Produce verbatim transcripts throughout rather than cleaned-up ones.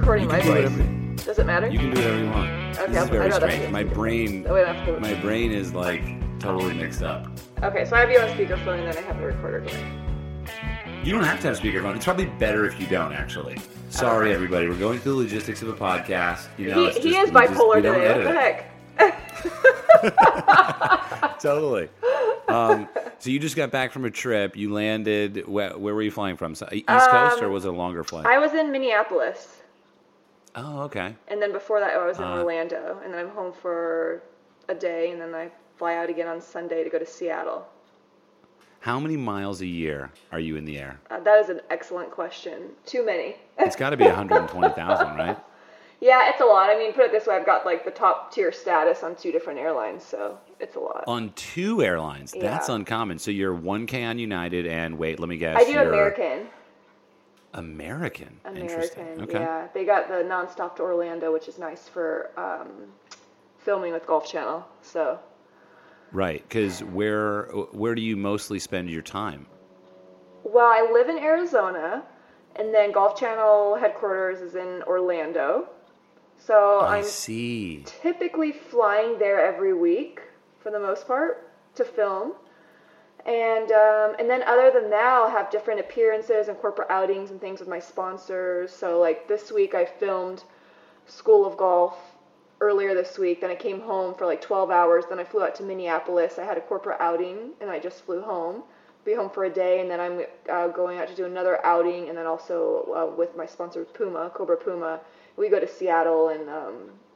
recording You my can do voice. whatever- Does it matter? You can do whatever you want. Okay, This I'll- is very I'd rather strange. have My to- brain, That way I don't have to- my brain is like totally mixed up. Okay, so I have you on speakerphone and then I have the recorder going. You don't have to have a speakerphone. It's probably better if you don't, actually. Sorry, everybody. We're going through the logistics of a podcast. You know, he it's he just, is we just- bipolar we don't today. What edit the it. heck? Totally. Um, so you just got back from a trip. You landed. Where, where were you flying from? So, East Coast, or was it a longer flight? I was in Minneapolis, Oh, okay. and then before that I was in Uh, Orlando, and then I'm home for a day, and then I fly out again on Sunday to go to Seattle. How many miles a year are you in the air? Uh, that is an excellent question. Too many. It's got to be one hundred twenty thousand, right? Yeah, it's a lot. I mean, put it this way, I've got like the top tier status on two different airlines, so it's a lot. On two airlines. That's Yeah. uncommon. So you're one K on United, and wait, let me guess. I do you're American. American. American, Interesting. Okay. yeah. They got the nonstop to Orlando, which is nice for um, filming with Golf Channel. So, Right, because where where do you mostly spend your time? well, I live in Arizona, and then Golf Channel headquarters is in Orlando. So I I'm see. typically flying there every week for the most part to film. And um, and then other than that, I'll have different appearances and corporate outings and things with my sponsors. So like this week I filmed School of Golf earlier this week. Then I came home for like twelve hours. Then I flew out to Minneapolis. I had a corporate outing and I just flew home. Be home for a day, and then I'm uh, going out to do another outing, and then also uh, with my sponsor Puma, Cobra Puma. We go to Seattle, and um,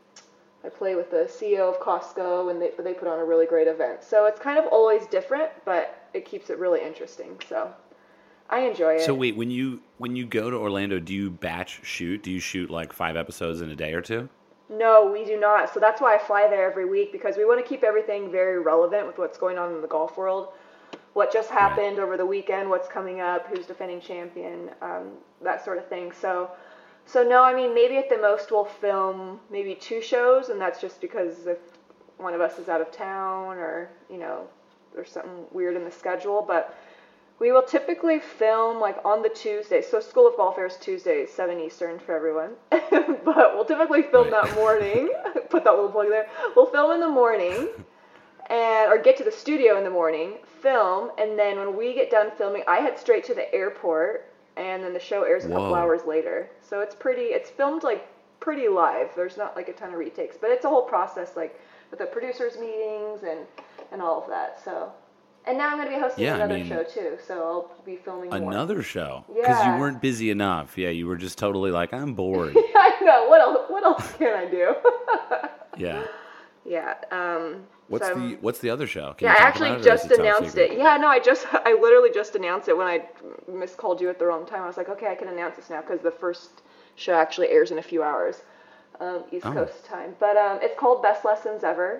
I play with the C E O of Costco, and they they put on a really great event. So it's kind of always different, but it keeps it really interesting. So I enjoy it. So wait, when you when you go to Orlando, do you batch shoot? Do you shoot like five episodes in a day or two? No, we do not. So that's why I fly there every week, because we want to keep everything very relevant with what's going on in the golf world. What just happened over the weekend, what's coming up, who's defending champion, um, that sort of thing. So, so no, I mean, maybe at the most we'll film maybe two shows, and that's just because if one of us is out of town or, you know, there's something weird in the schedule. But we will typically film like on the Tuesday. So School of Golf airs Tuesdays, seven Eastern for everyone. But we'll typically film Right. that morning. Put that little plug there. We'll film in the morning. And or get to the studio in the morning, film, and then when we get done filming, I head straight to the airport, and then the show airs a couple Whoa. hours later. So it's pretty, it's filmed like pretty live. There's not like a ton of retakes, but it's a whole process, like with the producers meetings and and all of that. So, and now I'm going to be hosting Yeah, I another mean- show too, so I'll be filming more. Another show? Because Yeah. you weren't busy enough. Yeah, you were just totally like, I'm bored. I know. What else? What else can I do? Yeah. Yeah. Um. What's so- the What's the other show? Can Yeah, you I talk actually about it, or is just it top announced secret? it. Yeah, no, I just, I literally just announced it when I miscalled you at the wrong time. I was like, okay, I can announce this now because the first show actually airs in a few hours, um, East Oh. Coast time. But um, it's called Best Lessons Ever.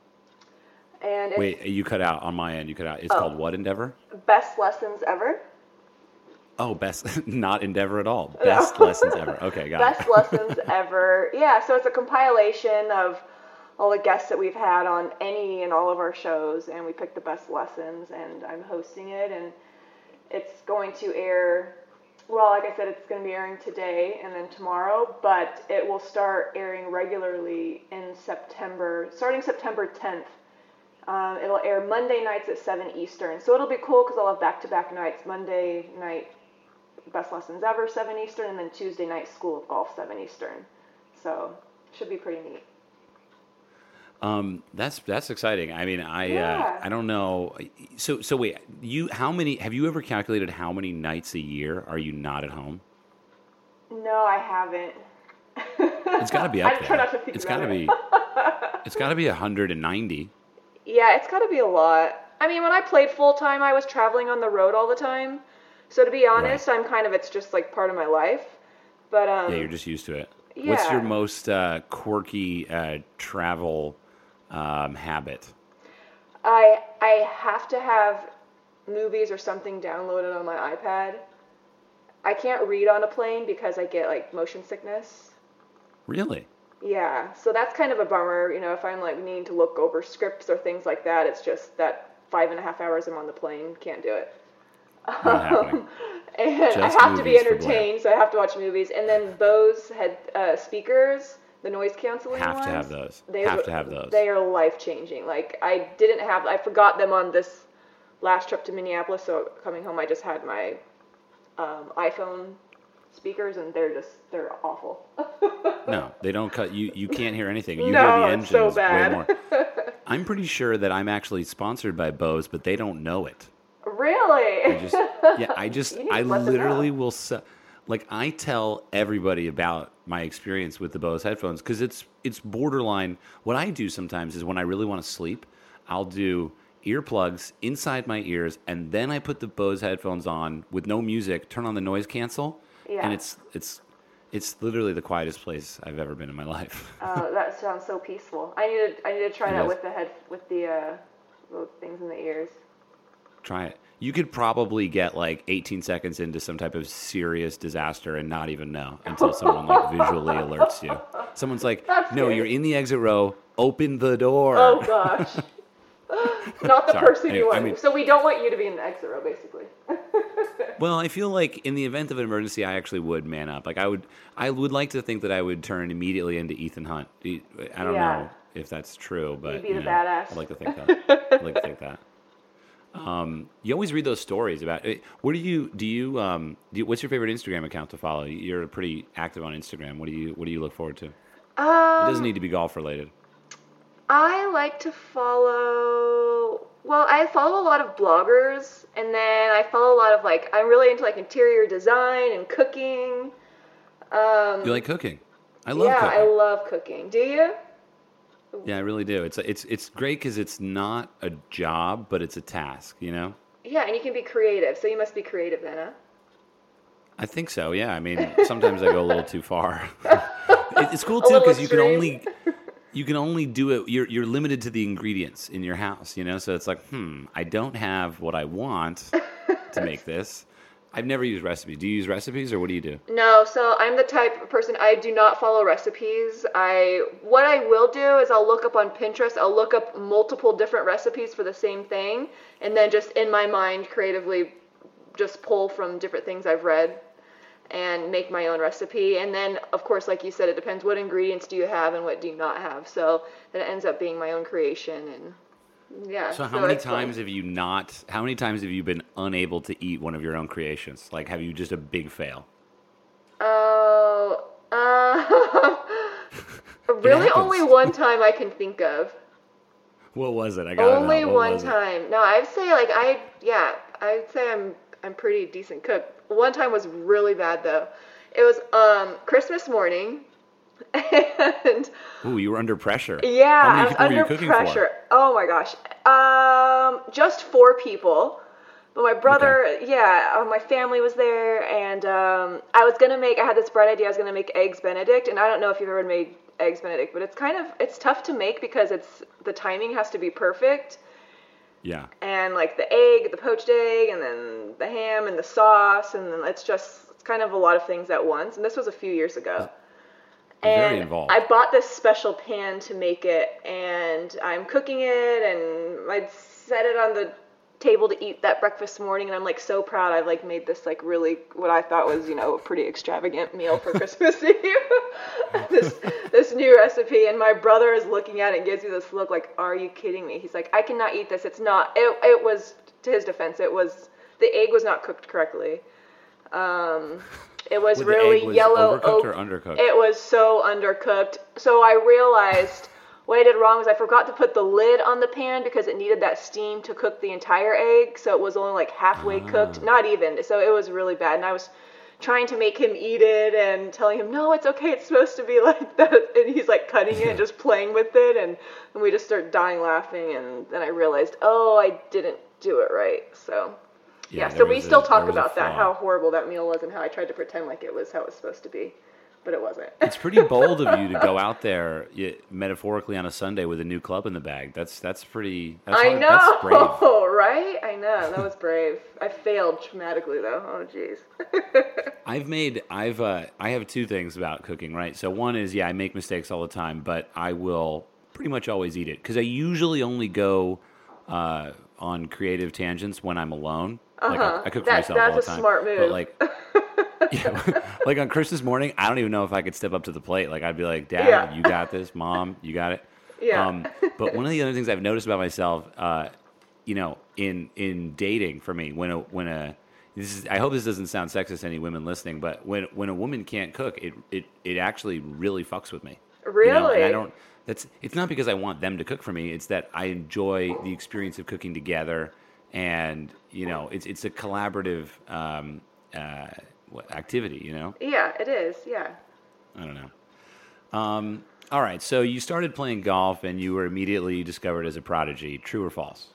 And it's Wait, you cut out on my end. You cut out. It's Oh. called what Endeavor? Best Lessons Ever. Oh, best, not Endeavor at all. Best lessons ever. Okay, got Best it. Lessons Ever. Yeah, so it's a compilation of all the guests that we've had on any and all of our shows, and we picked the best lessons, and I'm hosting it, and it's going to air, well, like I said, it's going to be airing today and then tomorrow, but it will start airing regularly in September, starting September tenth. Um, it'll air Monday nights at seven Eastern, so it'll be cool because I'll have back-to-back nights, Monday night Best Lessons Ever, seven Eastern, and then Tuesday night School of Golf, seven Eastern. So, should be pretty neat. Um, that's that's exciting. I mean, I Yeah. uh, I don't know. So so wait, you how many have you ever calculated how many nights a year are you not at home? No, I haven't. It's got to be up I there. try not to think It's about got to it. be. It's got to be one hundred ninety. Yeah, it's got to be a lot. I mean, when I played full-time, I was traveling on the road all the time. So to be honest, I'm kind of, it's just like part of my life. But um, Yeah, you're just used to it. What's yeah. your most uh, quirky uh, travel um, habit? I I have to have movies or something downloaded on my iPad. I can't read on a plane because I get like motion sickness. Really? Yeah, so that's kind of a bummer. You know, if I'm like needing to look over scripts or things like that, it's just that five and a half hours I'm on the plane, can't do it. Not happening. and Just I have to be movies for Blair. entertained, so I have to watch movies. And then Bose had uh, speakers, the noise canceling Have ones. to have those. They Have were- to have those. They are life changing. Like I didn't have, I forgot them on this last trip to Minneapolis. So coming home, I just had my um, iPhone speakers, and they're just they're awful. No, they don't cut. You you can't hear anything. You No, hear the it's so engines way bad. more. I'm pretty sure that I'm actually sponsored by Bose, but they don't know it. Really? I just, yeah, I just, You need to I let them literally know. will, se- like, I tell everybody about my experience with the Bose headphones because it's, it's borderline. What I do sometimes is when I really want to sleep, I'll do earplugs inside my ears, and then I put the Bose headphones on with no music, turn on the noise cancel, Yeah. and it's, it's, it's literally the quietest place I've ever been in my life. Oh, that sounds so peaceful. I need to I need to try It that is. with the head with the uh, little things in the ears. Try it. You could probably get like eighteen seconds into some type of serious disaster and not even know until someone like visually alerts you. Someone's like, That's "No, scary. you're in the exit row. Open the door." Oh gosh. Not the Sorry. person Anyway, you want. I mean- so we don't want you to be in the exit row, basically. Well, I feel like in the event of an emergency, I actually would man up. Like I would, I would like to think that I would turn immediately into Ethan Hunt. I don't Yeah. know if that's true, but You'd be you the know, badass. I'd like to think that. I'd like to think that. Um, you always read those stories about it. What do you do? You, um, do you, what's your favorite Instagram account to follow? You're pretty active on Instagram. What do you What do you look forward to? It Um, doesn't need to be golf related. I like to follow. Well, I follow a lot of bloggers, and then I follow a lot of like. I'm really into like interior design and cooking. Um, You like cooking? I love yeah, cooking. I love cooking. Do you? Yeah, I really do. It's it's it's great because it's not a job, but it's a task. You know. Yeah, and you can be creative. So you must be creative then, huh? I think so. Yeah. I mean, sometimes I go a little too far. It- it's cool A too little because you can extreme. only you can only do it. You're you're limited to the ingredients in your house. You know, so it's like, hmm, I don't have what I want to make this. I've never used recipes. Do you use recipes, or what do you do? No, so I'm the type of person, I do not follow recipes. I what I will do is I'll look up on Pinterest, I'll look up multiple different recipes for the same thing, and then just in my mind creatively just pull from different things I've read and make my own recipe. And then of course, like you said, it depends what ingredients do you have and what do you not have. So then it ends up being my own creation, and yeah. So how many it's fun. times have you not? How many times have you been unable to eat one of your own creations? Like, have you just a big fail? Oh, uh, really happens. only one time I can think of. What was it? I got Only know. What one was it? time. No, I'd say like I yeah, I'd say I'm I'm pretty decent cook. One time was really bad though. It was um Christmas morning, and Ooh, you were under pressure. yeah, How many I was people were you under cooking pressure. Oh my gosh, um, just four people. But my brother, yeah, uh, my family was there, and um, I was gonna make. I had this bright idea. I was gonna make eggs Benedict, and I don't know if you've ever made eggs Benedict, but it's kind of it's tough to make because it's the timing has to be perfect, Yeah. and like the egg, the poached egg, and then the ham and the sauce, and then it's just it's kind of a lot of things at once. And this was a few years ago. Very And involved. I bought this special pan to make it, and I'm cooking it, and I set it on the table to eat that breakfast morning, and I'm like so proud. I've like made this like really what I thought was, you know, a pretty extravagant meal for Christmas Eve. this this new recipe, and my brother is looking at it and gives me this look like, "Are you kidding me?" He's like, "I cannot eat this. It's not." It it was, to his defense, it was the egg was not cooked correctly. Um, it was Well, the really egg was yellow overcooked oak. or undercooked? It was so undercooked. So I realized what I did wrong was I forgot to put the lid on the pan because it needed that steam to cook the entire egg. So it was only like halfway cooked, not even. So it was really bad. And I was trying to make him eat it and telling him, no, it's okay. It's supposed to be like that. And he's like cutting it, just playing with it. And, and we just started dying laughing. And then I realized, oh, I didn't do it right. So yeah, there so we was a- still talk there was a about that, flaw. how horrible that meal was and how I tried to pretend like it was how it was supposed to be, but it wasn't. It's pretty bold of you to go out there, y- metaphorically on a Sunday with a new club in the bag. That's that's pretty. That's I hard- That's brave. know, right? I know, that was brave. I failed dramatically though. Oh, jeez. I've made. I've. Uh, I have two things about cooking. Right. So one is, yeah, I make mistakes all the time, but I will pretty much always eat it because I usually only go uh, on creative tangents when I'm alone. Like Uh-huh. I, I cook for That, myself all the that's a time. smart But move. like, yeah, like on Christmas morning, I don't even know if I could step up to the plate. Like I'd be like, Dad, Yeah. you got this. Mom, you got it. Yeah. Um, but one of the other things I've noticed about myself, uh, you know, in in dating for me, when a when a this is, I hope this doesn't sound sexist to any women listening, but when when a woman can't cook, it it it actually really fucks with me. You know, and I Really? don't. That's. It's not because I want them to cook for me. It's that I enjoy the experience of cooking together, and you know, it's it's a collaborative um, uh, what- activity. You know, Yeah, it is. Yeah. I don't know. Um, all right, so you started playing golf, and you were immediately discovered as a prodigy. True or false?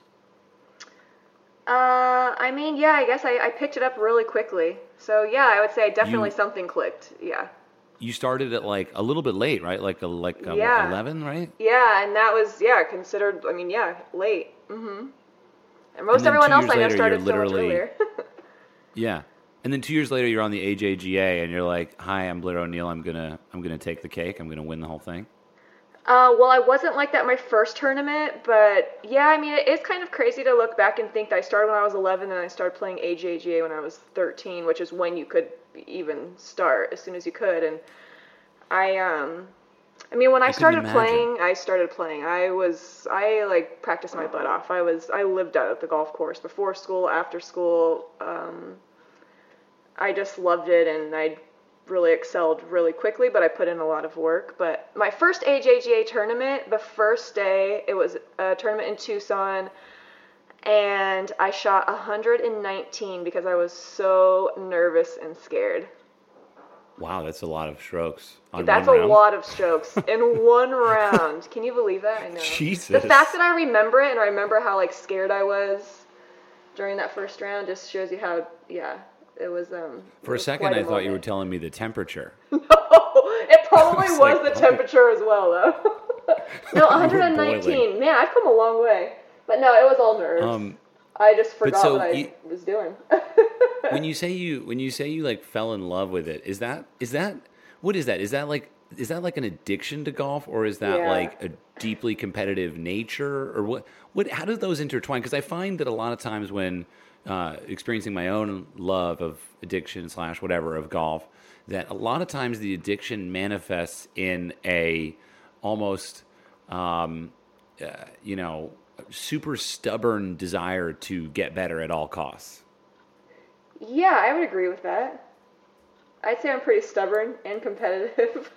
Uh, I mean, yeah, I guess I, I picked it up really quickly. So yeah, I would say definitely You something clicked. Yeah. you started at like a little bit late, right? Like a, like um, Yeah. eleven, right? Yeah, and that was yeah considered. I mean, yeah, late. Mm-hmm. And most And then everyone two else years I know later, started you're so much literally earlier. yeah. And then two years later, you're on the A J G A, and you're like, "Hi, I'm Blair O'Neill. I'm gonna I'm gonna take the cake. I'm gonna win the whole thing." Uh, well, I wasn't like that my first tournament, but yeah, I mean, it is kind of crazy to look back and think that I started when I was eleven and I started playing A J G A when I was thirteen, which is when you could even start as soon as you could. And I, um, I mean, when I, I couldn't started imagine. playing, I started playing. I was, I like practiced my butt off. I was, I lived out at the golf course before school, after school. Um, I just loved it, and I really excelled really quickly, but I put in a lot of work. But my first A J G A tournament, the first day, it was a tournament in Tucson, and I shot one hundred nineteen because I was so nervous and scared. Wow, that's a lot of strokes on That's one a round. lot of strokes in one round. Can you believe that? I know. Jesus. The fact that I remember it and I remember how like scared I was during that first round just shows you how yeah, it was um For a it was second, quite I thought you were moment. telling me the temperature. No, it probably I was, was like, the oh. temperature as well though. No, one hundred nineteen. boiling. Man, I've come a long way. But no, it was all nerves. Um, I just forgot so what I you- was doing. when you say you when you say you like fell in love with it, is that is that what is that? Is that like is that like an addiction to golf, or is that Yeah. like a deeply competitive nature, or what? What? How do those intertwine? Because I find that a lot of times when uh, experiencing my own love of addiction slash whatever of golf, that a lot of times the addiction manifests in a almost um, uh, you know super stubborn desire to get better at all costs. Yeah, I would agree with that. I'd say I'm pretty stubborn and competitive.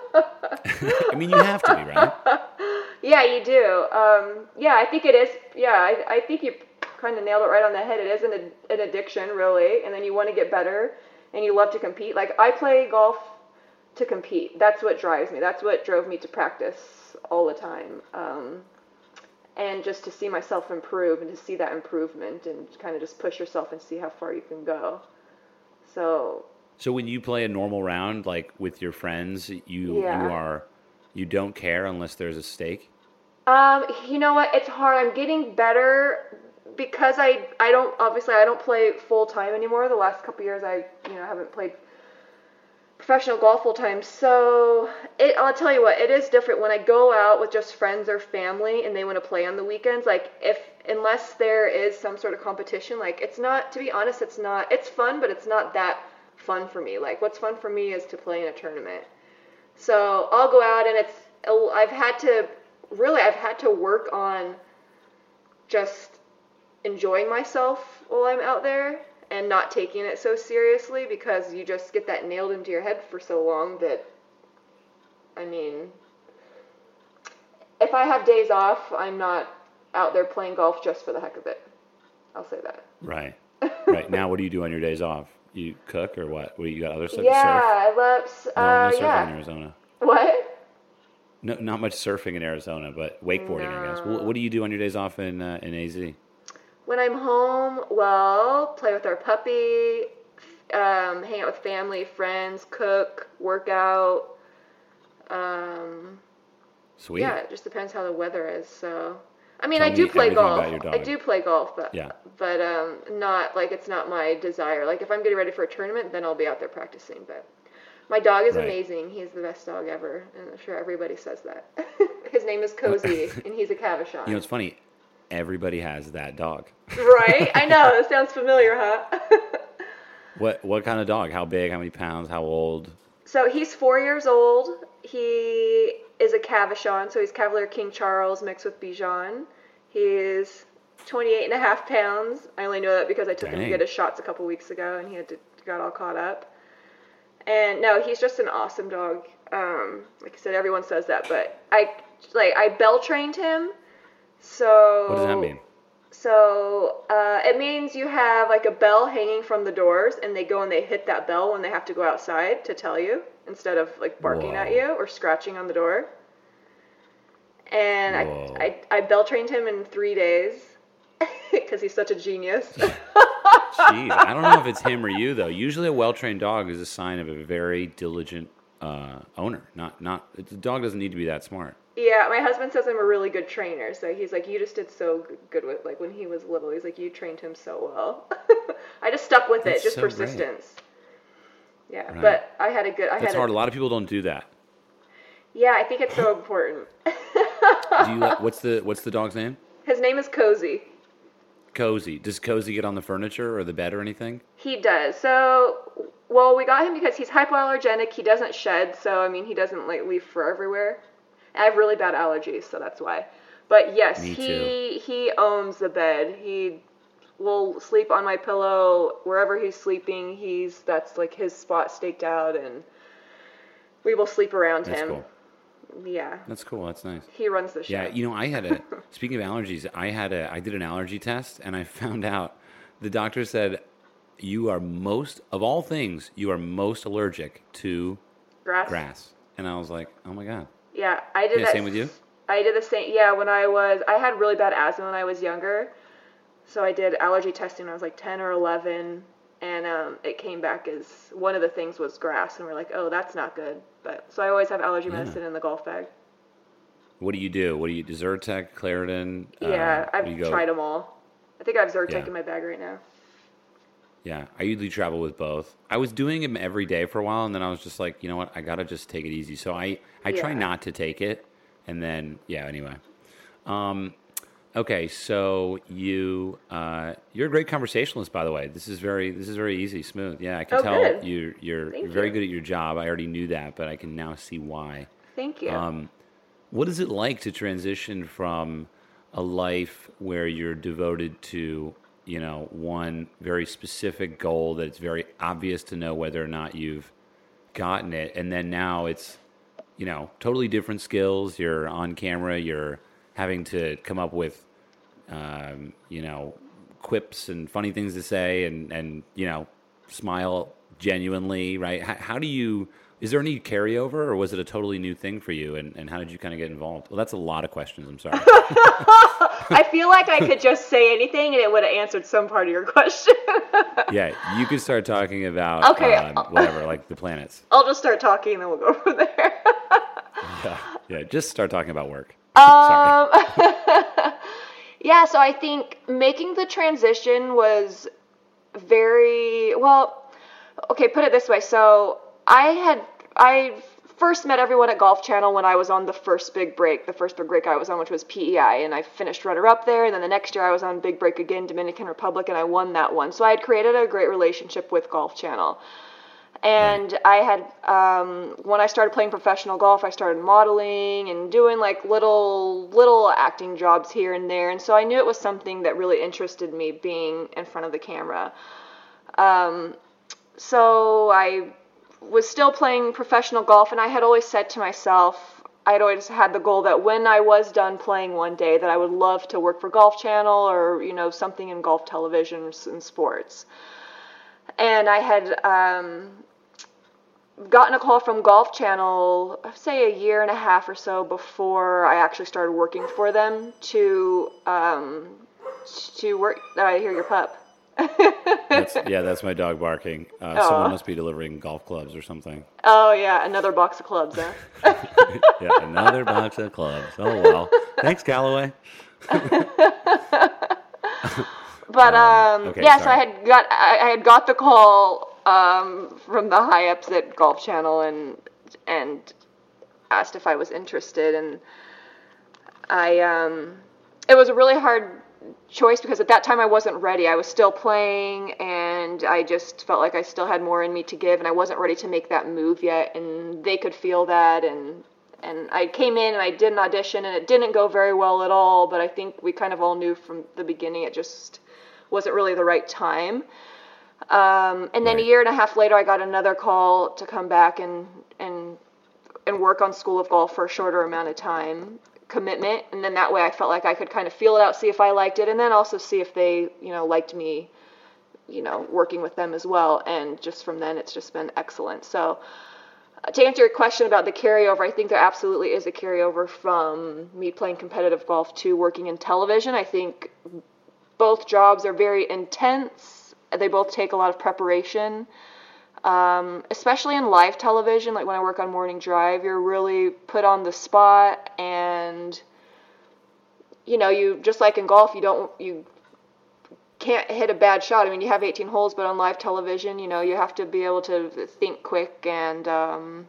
I mean, you have to be, right? Yeah, you do. Um, yeah, I think it is. Yeah, I, I think you kind of nailed it right on the head. It is an, ad- an addiction, really, and then you want to get better, and you love to compete. Like, I play golf to compete. That's what drives me. That's what drove me to practice all the time. Um, and just to see myself improve and to see that improvement and kind of just push yourself and see how far you can go. So, So when you play a normal round, like with your friends, you Yeah. you are you don't care unless there's a stake. Um, you know what? It's hard. I'm getting better because I I don't obviously I don't play full time anymore. The last couple years I you know haven't played professional golf full time. So it I'll tell you what, it is different when I go out with just friends or family and they want to play on the weekends. Like if unless there is some sort of competition, like it's not, to be honest, it's not, it's fun, but it's not that fun for me. Like what's fun for me is to play in a tournament. So I'll go out and it's I've had to really I've had to work on just enjoying myself while I'm out there and not taking it so seriously, because you just get that nailed into your head for so long that, I mean, if I have days off, I'm not out there playing golf just for the heck of it. I'll say that. Right. Right. Now, what do you do on your days off? You cook or what? What do you got other stuff Yeah, to surf? I love, No, uh, no surfing in yeah. Arizona. What? No, not much surfing in Arizona, but wakeboarding, I guess. What, what do you do on your days off in uh, in A Z? When I'm home, well, play with our puppy, um, hang out with family, friends, cook, work out. Um, Sweet. yeah, it just depends how the weather is. So, I mean, Tell I do me play everything golf. about your I dog. do play golf, but Yeah. but um, not like it's not my desire. Like if I'm getting ready for a tournament, then I'll be out there practicing. But my dog is Right. amazing. He's the best dog ever, and I'm sure everybody says that. His name is Cozy, and he's a Cavachon. You know, it's funny. everybody has that dog. Right? I know. It sounds familiar, huh? What what kind of dog? How big? How many pounds? How old? So he's four years old. He is a Cavachon, so he's Cavalier King Charles mixed with Bichon. He is twenty-eight and a half pounds. I only know that because I took Dang. him to get his shots a couple weeks ago, and he had to got all caught up. And no, he's just an awesome dog. Um, like I said, everyone says that, but I like I bell trained him. So What does that mean? So uh, it means you have like a bell hanging from the doors, and they go and they hit that bell when they have to go outside to tell you, instead of like barking Whoa. at you or scratching on the door. And Whoa. I, I I bell trained him in three days because he's such a genius. Jeez, I don't know if it's him or you though. Usually, a well-trained dog is a sign of a very diligent uh, owner. Not not the dog doesn't need to be that smart. Yeah, my husband says I'm a really good trainer, so he's like, you just did so g- good with, like, when he was little, he's like, you trained him so well. I just stuck with That's it, just so great. persistence. Yeah, Right. but I had a good, I That's had hard. A a, lot of people don't do that. yeah, I think it's so important. Do you? Let, what's the What's the dog's name? His name is Cozy. Cozy. Does Cozy get on the furniture or the bed or anything? He does. So, well, we got him because he's hypoallergenic. He doesn't shed, so I mean, he doesn't like leave fur everywhere. I have really bad allergies, so that's why. But yes, Me he too. he owns the bed. He will sleep on my pillow wherever he's sleeping. He's that's like his spot staked out, and we will sleep around That's him. cool. Yeah, That's cool. That's nice. he runs the show. Yeah, you know, I had a. Speaking of allergies, I had a. I did an allergy test, and I found out the doctor said you are most of all things you are most allergic to Grass. grass, and I was like, oh my god. Yeah, I did Yeah, that. same with you? I did the same. Yeah, when I was, I had really bad asthma when I was younger, so I did allergy testing when I was like ten or eleven, and um, it came back as one of the things was grass, and we're like, oh, that's not good. But so I always have allergy Yeah. medicine in the golf bag. What do you do? What do you do? Zyrtec, Claritin? Uh, Yeah, what I've do you go- tried them all. I think I have Zyrtec Yeah. in my bag right now. Yeah, I usually travel with both. I was doing them every day for a while, and then I was just like, you know what? I gotta just take it easy. So I, I try Yeah. not to take it, and then yeah. Anyway, um, okay. So you, uh, you're a great conversationalist, by the way. This is very, this is very easy, smooth. Yeah, I can Oh, tell good. you, you're Thank very you. good at your job. I already knew that, but I can now see why. Thank you. Um, what is it like to transition from a life where you're devoted to, you know, one very specific goal that it's very obvious to know whether or not you've gotten it, and then now it's, you know, totally different skills. You're on camera. You're having to come up with, um, you know, quips and funny things to say, and and you know, smile genuinely, right? How, how do you? Is there any carryover, or was it a totally new thing for you? And, and how did you kind of get involved? Well, that's a lot of questions. I'm sorry. I feel like I could just say anything and it would have answered some part of your question. Yeah, you could start talking about Okay. um, whatever, like the planets. I'll just start talking and then we'll go from there. Yeah, yeah. Just start talking about work. Sorry. Um, yeah, so I think making the transition was very, well, okay, put it this way. So I had, I first met everyone at Golf Channel when I was on the first big break, the first big break I was on, which was P E I, and I finished runner-up there, and then the next year I was on big break again, Dominican Republic, and I won that one. So I had created a great relationship with Golf Channel. And I had, um, when I started playing professional golf, I started modeling and doing like little, little acting jobs here and there. And so I knew it was something that really interested me, being in front of the camera. Um, so I was still playing professional golf, and I had always said to myself, I'd always had the goal that when I was done playing one day, that I would love to work for Golf Channel or, you know, something in golf television and sports. And I had um, gotten a call from Golf Channel, I'd say a year and a half or so before I actually started working for them, to um, to work. I hear your pup. That's, yeah, that's my dog barking. Uh, Aw. someone must be delivering golf clubs or something. Oh yeah, another box of clubs, huh? Yeah, another box of clubs. Oh well. Thanks, Callaway. But um, okay, yeah, so sorry. I had got I, I had got the call um, from the high ups at Golf Channel and and asked if I was interested, and I um, it was a really hard choice because at that time I wasn't ready. I was still playing, and I just felt like I still had more in me to give, and I wasn't ready to make that move yet, and they could feel that, and and I came in and I did an audition, and it didn't go very well at all, but I think we kind of all knew from the beginning it just wasn't really the right time. Um, and then right. a year and a half later, I got another call to come back and and and work on School of Golf for a shorter amount of time. Commitment, and then that way I felt like I could kind of feel it out, see if I liked it, and then also see if they, you know, liked me, you know, working with them as well. And just from then, it's just been excellent. So uh, to answer your question about the carryover, I think there absolutely is a carryover from me playing competitive golf to working in television. I think both jobs are very intense. They both take a lot of preparation. Um, especially in live television, like when I work on Morning Drive, you're really put on the spot, and you know, you just like in golf, you don't, you can't hit a bad shot. I mean, you have eighteen holes, but on live television, you know, you have to be able to think quick, and um,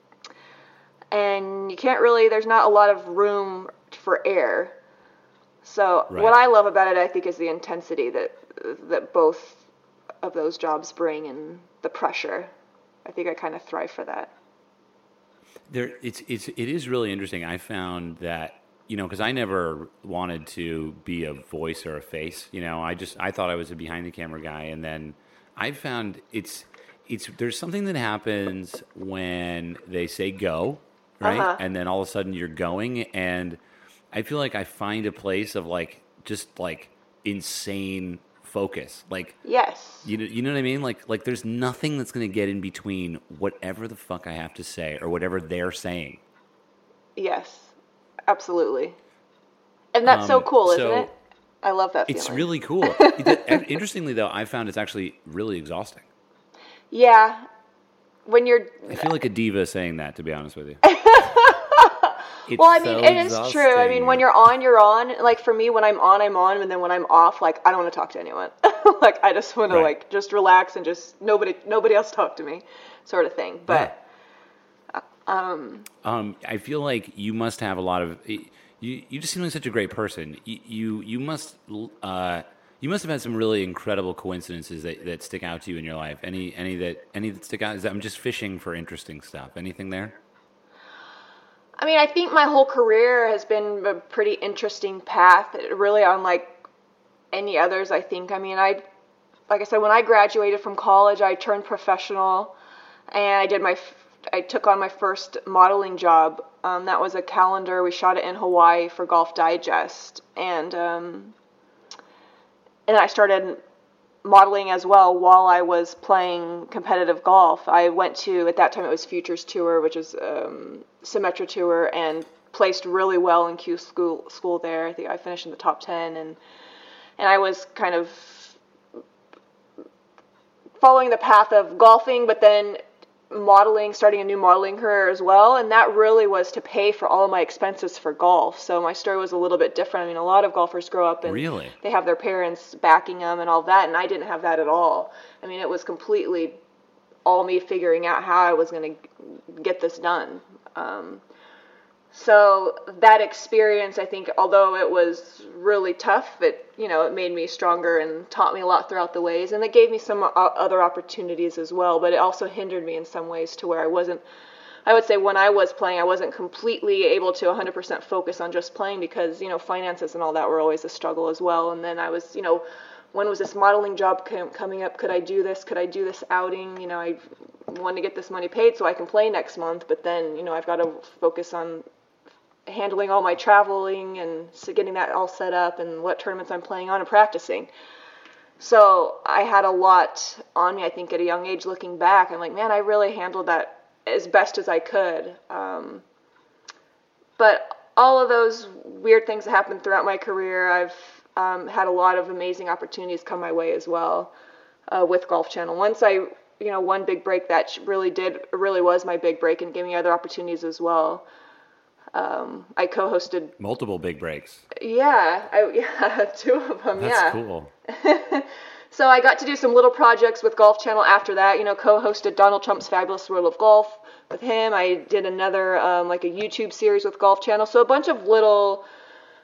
and you can't really, there's not a lot of room for error. So right. what I love about it, I think, is the intensity that that both of those jobs bring, and the pressure. I think I kind of thrive for that. There, it's it's it is really interesting. I found that, you know, because I never wanted to be a voice or a face. You know, I just I thought I was a behind the camera guy, and then I found it's it's there's something that happens when they say go, right, uh-huh. and then all of a sudden you're going, and I feel like I find a place of like just like insane focus, like yes, you know, you know what I mean. Like, like there's nothing that's going to get in between whatever the fuck I have to say or whatever they're saying. Yes, absolutely, and that's um, so cool, so isn't it? I love that feeling. It's really cool. Interestingly, though, I found it's actually really exhausting. Yeah, when you're. I feel like a diva saying that, to be honest with you. It's well, I mean, so it is exhausting. True. I mean, when you're on, you're on. Like, for me, when I'm on, I'm on. And then when I'm off, like, I don't want to talk to anyone. Like, I just want to, right. like, just relax and just nobody nobody else talk to me sort of thing. But, yeah. um... Um, I feel like you must have a lot of... You, you just seem like such a great person. You, you, you must... Uh, you must have had some really incredible coincidences that, that stick out to you in your life. Any any that any that stick out? Is that, I'm just fishing for interesting stuff. Anything there? I mean, I think my whole career has been a pretty interesting path, really unlike any others, I think. I mean, I, like I said, when I graduated from college, I turned professional, and I did my, I took on my first modeling job. Um, that was a calendar. We shot it in Hawaii for Golf Digest, and um, and I started modeling as well while I was playing competitive golf. I went to, at that time it was Futures Tour, which is um, Symetra Tour, and placed really well in Q school school there. I think I finished in the top ten, and and I was kind of following the path of golfing, but then modeling, starting a new modeling career as well, and that really was to pay for all of my expenses for golf. So my story was a little bit different. I mean, a lot of golfers grow up and really? they have their parents backing them and all that, and I didn't have that at all. I mean, it was completely all me figuring out how I was going to get this done. Um, so that experience, I think, although it was really tough, it, you know, it made me stronger and taught me a lot throughout the ways, and it gave me some other opportunities as well, but it also hindered me in some ways to where I wasn't, I would say when I was playing, I wasn't completely able to one hundred percent focus on just playing because, you know, finances and all that were always a struggle as well. And then I was, you know, when was this modeling job com- coming up? Could I do this? Could I do this outing? You know, I want to get this money paid so I can play next month, but then, you know, I've got to focus on handling all my traveling and getting that all set up and what tournaments I'm playing on and practicing. So I had a lot on me, I think, at a young age. Looking back, I'm like, man, I really handled that as best as I could. Um, but all of those weird things that happened throughout my career, I've um, had a lot of amazing opportunities come my way as well uh, with Golf Channel. Once I, you know, one big break that really did, really was my big break and gave me other opportunities as well. Um, I co-hosted multiple big breaks. Yeah, I, yeah, two of them. That's yeah, cool. So I got to do some little projects with Golf Channel after that. You know, co-hosted Donald Trump's Fabulous World of Golf with him. I did another um, like a YouTube series with Golf Channel. So a bunch of little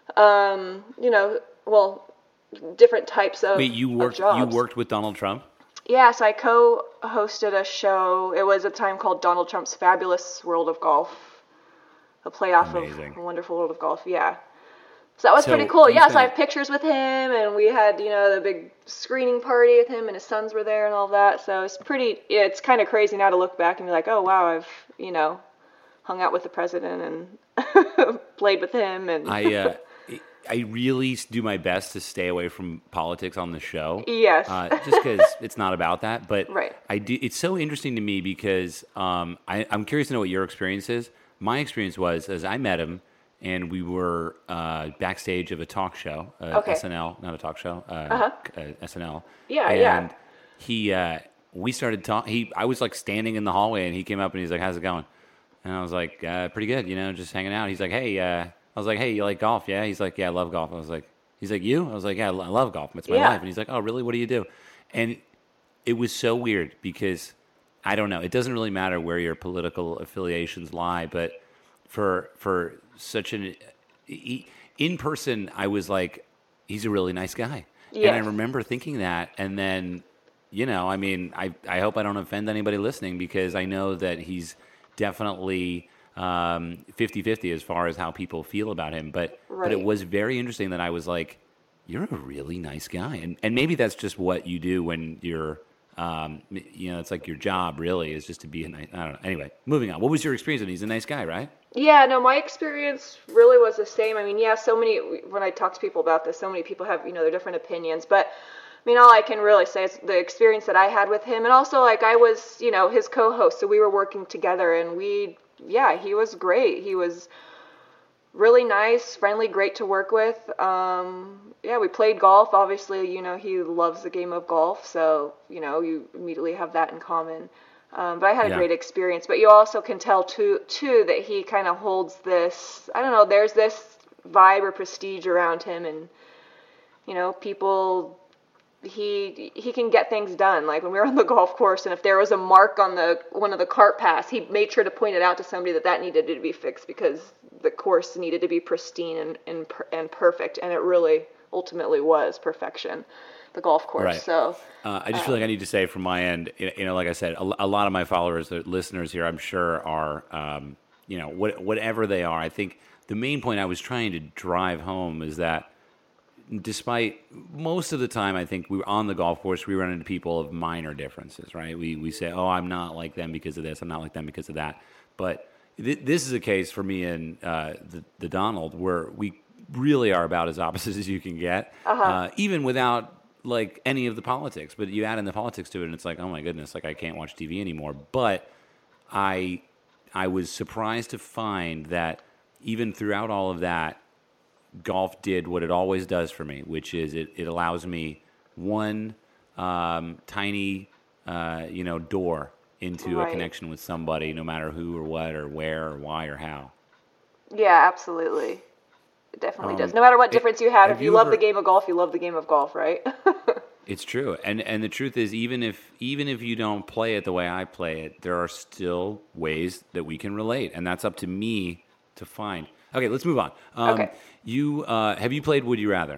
um, you know, well, different types of, Wait, you of worked jobs. you worked with Donald Trump? Yeah, so I co-hosted a show. It was a time called Donald Trump's Fabulous World of Golf, a playoff Amazing. of a Wonderful World of Golf. Yeah. So that was So pretty cool. you Yeah, so I said- have pictures with him, and we had, you know, the big screening party with him, and his sons were there and all that. So it's pretty, yeah, it's kind of crazy now to look back and be like, oh, wow, I've, you know, hung out with the president and played with him. And I uh, I really do my best to stay away from politics on the show. Yes. Uh, just because it's not about that. But Right. I do. It's so interesting to me because um, I, I'm curious to know what your experience is. My experience was as I met him, and we were uh, backstage of a talk show, uh, Okay. S N L, not a talk show, uh, Uh-huh. uh, S N L. Yeah, and yeah. he, uh, we started talking. He, I was like standing in the hallway, and he came up and he's like, "How's it going?" And I was like, uh, "Pretty good, you know, just hanging out." He's like, "Hey," uh, I was like, "Hey, you like golf?" Yeah. He's like, "Yeah, I love golf." I was like, "He's like, you?" I was like, "Yeah, I lo- I love golf. It's my Yeah. life." And he's like, "Oh, really? What do you do?" And it was so weird because I don't know. It doesn't really matter where your political affiliations lie, but for for such an he- in person, I was like, he's a really nice guy, and I Yes. remember thinking that, and then, you know, I mean, I I hope I don't offend anybody listening because I know that he's definitely um, fifty-fifty as far as how people feel about him, but but it Right. was very interesting that I was like, you're a really nice guy, and and maybe that's just what you do when you're. Um, you know, it's like your job really is just to be a nice, I don't know. Anyway, moving on. What was your experience? And he's a nice guy, right? Yeah, no, my experience really was the same. I mean, yeah, so many, when I talk to people about this, so many people have, you know, their different opinions. But, I mean, all I can really say is the experience that I had with him. And also, like, I was, you know, his co-host, so we were working together. And we, yeah, he was great. He was really nice, friendly, great to work with. Um, yeah, we played golf. Obviously, you know, he loves the game of golf. So, you know, you immediately have that in common. Um, but I had a Yeah. great experience. But you also can tell too, too that he kind of holds this. I don't know. There's this vibe or prestige around him, and you know, people. He he can get things done. Like when we were on the golf course, and if there was a mark on the one of the cart paths, he made sure to point it out to somebody that that needed to be fixed because the course needed to be pristine and and, per- and perfect, and it really ultimately was perfection. The golf course. Right. So. Uh, I just feel like I need to say from my end, you you know, like I said, a, a lot of my followers, the listeners here, I'm sure are, um, you know, what, whatever they are. I think the main point I was trying to drive home is that despite most of the time, I think we were on the golf course, we run into people of minor differences, right? We we say, oh, I'm not like them because of this, I'm not like them because of that. But th- this is a case for me and uh, the, the Donald where we really are about as opposite as you can get, Uh-huh. uh, even without like any of the politics. But you add in the politics to it, and it's like, oh my goodness, like I can't watch T V anymore. But I I was surprised to find that even throughout all of that, golf did what it always does for me, which is it, it allows me one um, tiny, uh, you know, door into a Right. connection with somebody, no matter who or what or where or why or how. Yeah, absolutely. It definitely Um, does. No matter what it- difference you have, have if you, you love ever- the game of golf, you love the game of golf, right? It's true, and and the truth is, even if even if you don't play it the way I play it, there are still ways that we can relate, and that's up to me to find. Okay, let's move on. Um, Okay. You uh, have you played Would You Rather?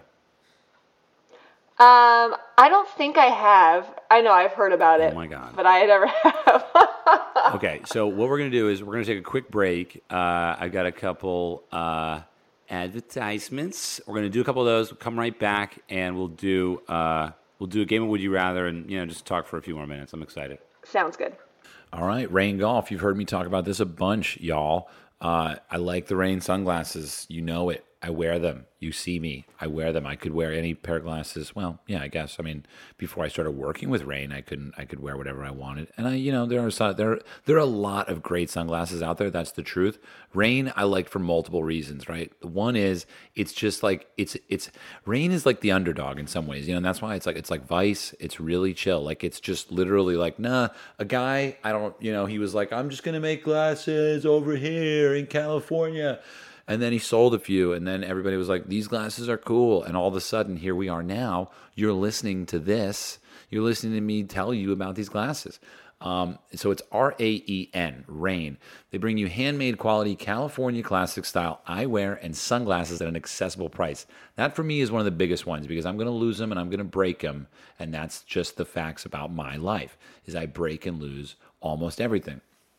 um, I don't think I have. I know I've heard about it. Oh my God. But I never have. Okay, so what we're going to do is we're going to take a quick break. Uh, I've got a couple uh, advertisements. We're going to do a couple of those. We'll come right back, and we'll do uh, we'll do a game of Would You Rather, and you know just talk for a few more minutes. I'm excited. Sounds good. All right, Rain Golf. You've heard me talk about this a bunch, y'all. Uh, I like the Rain sunglasses. You know it. I wear them. You see me. I wear them. I could wear any pair of glasses. Well, yeah, I guess. I mean, before I started working with Rain, I couldn't. I could wear whatever I wanted. And I, you know, there are some, there there are a lot of great sunglasses out there. That's the truth. Rain, I like for multiple reasons. Right. One is it's just like it's it's Rain is like the underdog in some ways. You know, and that's why it's like it's like Vice. It's really chill. Like it's just literally like nah. A guy I don't. You know, he was like, I'm just gonna make glasses over here in California. And then he sold a few, and then everybody was like, these glasses are cool. And all of a sudden, here we are now. You're listening to this. You're listening to me tell you about these glasses. Um, so it's R A E N, Rain. They bring you handmade quality California classic style eyewear and sunglasses at an accessible price. That for me is one of the biggest ones because I'm going to lose them and I'm going to break them. And that's just the facts about my life is I break and lose almost everything,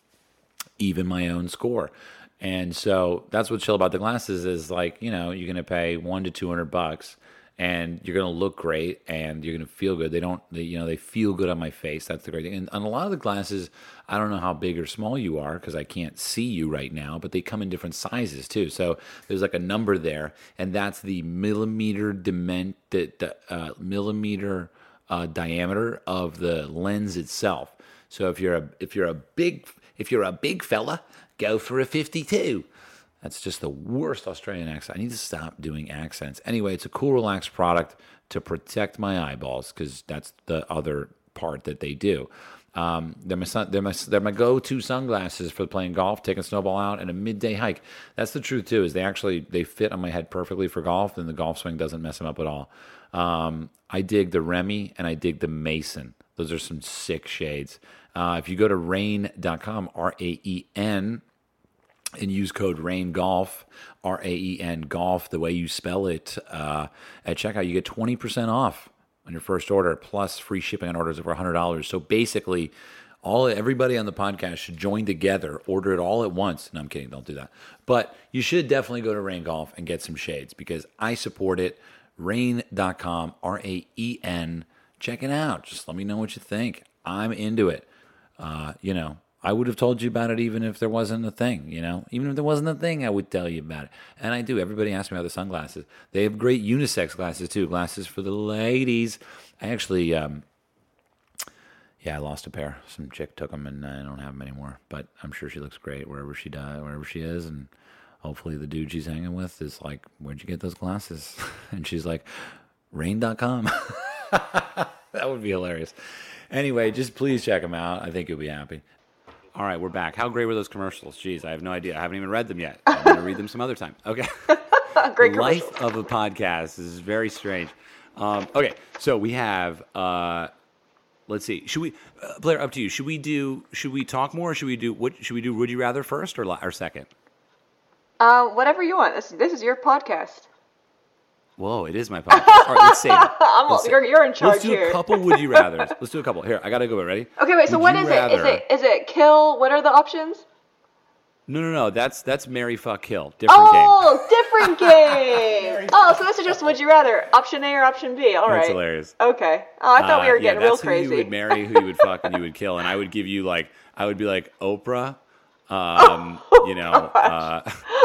even my own score. And so that's what's chill about the glasses is like, you know, you're going to pay one to two hundred bucks and you're going to look great and you're going to feel good. They don't, they, you know, they feel good on my face. That's the great thing. And on a lot of the glasses, I don't know how big or small you are because I can't see you right now, but they come in different sizes too. So there's like a number there and that's the millimeter dement, the, the uh, millimeter uh, diameter of the lens itself. So if you're a, if you're a big, if you're a big fella, go for a fifty-two. That's just the worst Australian accent. I need to stop doing accents. Anyway, it's a cool, relaxed product to protect my eyeballs because that's the other part that they do. Um, they're, my sun, they're, my, they're my go-to sunglasses for playing golf, taking a snowball out, and a midday hike. That's the truth, too, is they actually they fit on my head perfectly for golf, and the golf swing doesn't mess them up at all. Um, I dig the Remy, and I dig the Mason. Those are some sick shades. Uh, if you go to rain dot com, R A E N, and use code RAINGOLF, R A E N, golf, the way you spell it, uh, at checkout, you get twenty percent off on your first order, plus free shipping on orders over one hundred dollars. So basically, all everybody on the podcast should join together, order it all at once. No, I'm kidding. Don't do that. But you should definitely go to Rain Golf and get some shades because I support it. rain dot com, R A E N. Check it out. Just let me know what you think. I'm into it. Uh, you know, I would have told you about it even if there wasn't a thing, you know? Even if there wasn't a thing, I would tell you about it. And I do. Everybody asks me about the sunglasses. They have great unisex glasses, too. Glasses for the ladies. I actually, um, yeah, I lost a pair. Some chick took them, and I don't have them anymore. But I'm sure she looks great wherever she does, wherever she is. And hopefully the dude she's hanging with is like, where'd you get those glasses? And she's like, rain dot com. That would be hilarious. Anyway, just please check them out. I think you'll be happy. All right, we're back. How great were those commercials? Jeez, I have no idea. I haven't even read them yet. I'm going to read them some other time. Okay. Great commercials. Life of a podcast is very strange. Um, okay, so we have. Uh, let's see. Should we, uh, Blair? Up to you. Should we do? Should we talk more? Or should we do? What should we do? Would you rather first or or second? Uh, whatever you want. This this is your podcast. Whoa, it is my podcast. All right, let's save it. I'm, Let's you're, you're in charge Let's do here. a couple would you rathers. Let's do a couple. Here, I gotta go. Ready? Okay, wait. So Would what you is it? Is rather- it is it kill? What are the options? No, no, no. That's that's Marry Fuck Kill. Different game. Oh, different game. Oh, so this is just would you rather option A or option B? All right. That's hilarious. Okay. Oh, I thought we were Uh, yeah, getting real that's crazy. Who you would marry, who you would fuck, and you would kill. And I would give you like I would be like Oprah. Um, Oh, you know. Uh,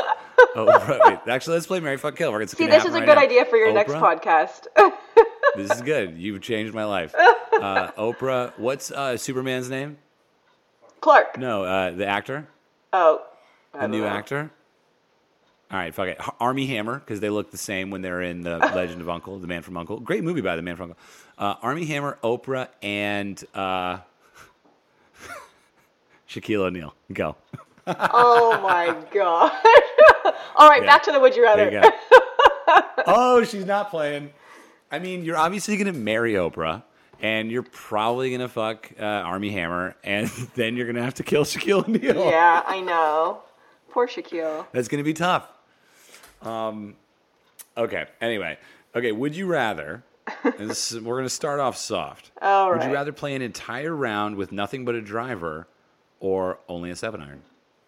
Oprah. Wait, actually, let's play Marry Fuck Kill. We're gonna See, this is a right good now. idea for your next Oprah? podcast. This is good. You've changed my life. Uh, Oprah. What's uh, Superman's name? Clark. No, uh, the actor. Oh. I The don't new know. actor? All right, fuck it. H- Army Hammer, because they look the same when they're in The Legend of Uncle, The Man from Uncle. Great movie by The Man from Uncle. Uh, Army Hammer, Oprah, and uh, Shaquille O'Neal. Go. Oh my god. All right, Yeah. back to the would you rather. There you go. Oh, she's not playing. I mean, you're obviously going to marry Oprah, and you're probably going to fuck uh, Army Hammer, and then you're going to have to kill Shaquille O'Neal. Yeah, I know. Poor Shaquille. That's going to be tough. Um, okay. Anyway. Okay. Would you rather? And this is, we're going to start off soft. All Would right. you rather play an entire round with nothing but a driver, or only a seven iron?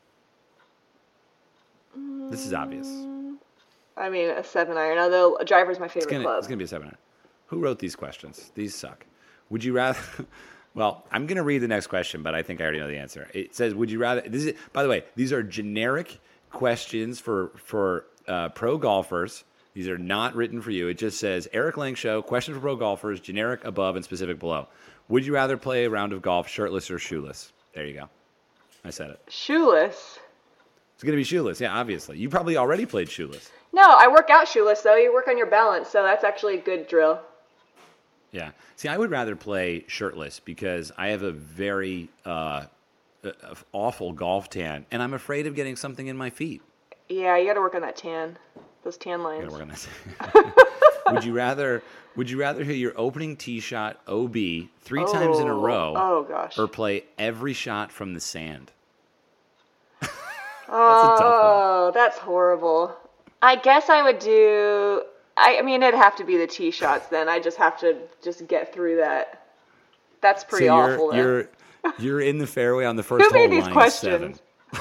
This is obvious. I mean, a seven iron. Although a driver's my It's favorite gonna, club. it's gonna be a seven iron. Who wrote these questions? These suck. Would you rather? Well, I'm gonna read the next question, but I think I already know the answer. It says, "Would you rather?" This is, by the way, these are generic questions for for uh, pro golfers. These are not written for you. It just says Eric Lang Show, question for pro golfers, generic above and specific below. Would you rather play a round of golf shirtless or shoeless? There you go. I said it. Shoeless. It's gonna be shoeless. Yeah, obviously. You probably already played shoeless. No, I work out shoeless though. You work on your balance, so that's actually a good drill. Yeah. See, I would rather play shirtless because I have a very uh, uh, awful golf tan, and I'm afraid of getting something in my feet. Yeah, you got to work on that tan, those tan I lines. gotta work on that. Would you rather would you rather hit your opening tee shot O B three oh, times in a row? Oh gosh. Or play every shot from the sand? That's oh, that's horrible. I guess I would do. I, I mean, it'd have to be the tee shots then. I just have to just get through that. That's pretty so you're, awful. Then. You're you're in the fairway on the first Who hole. Who made these questions?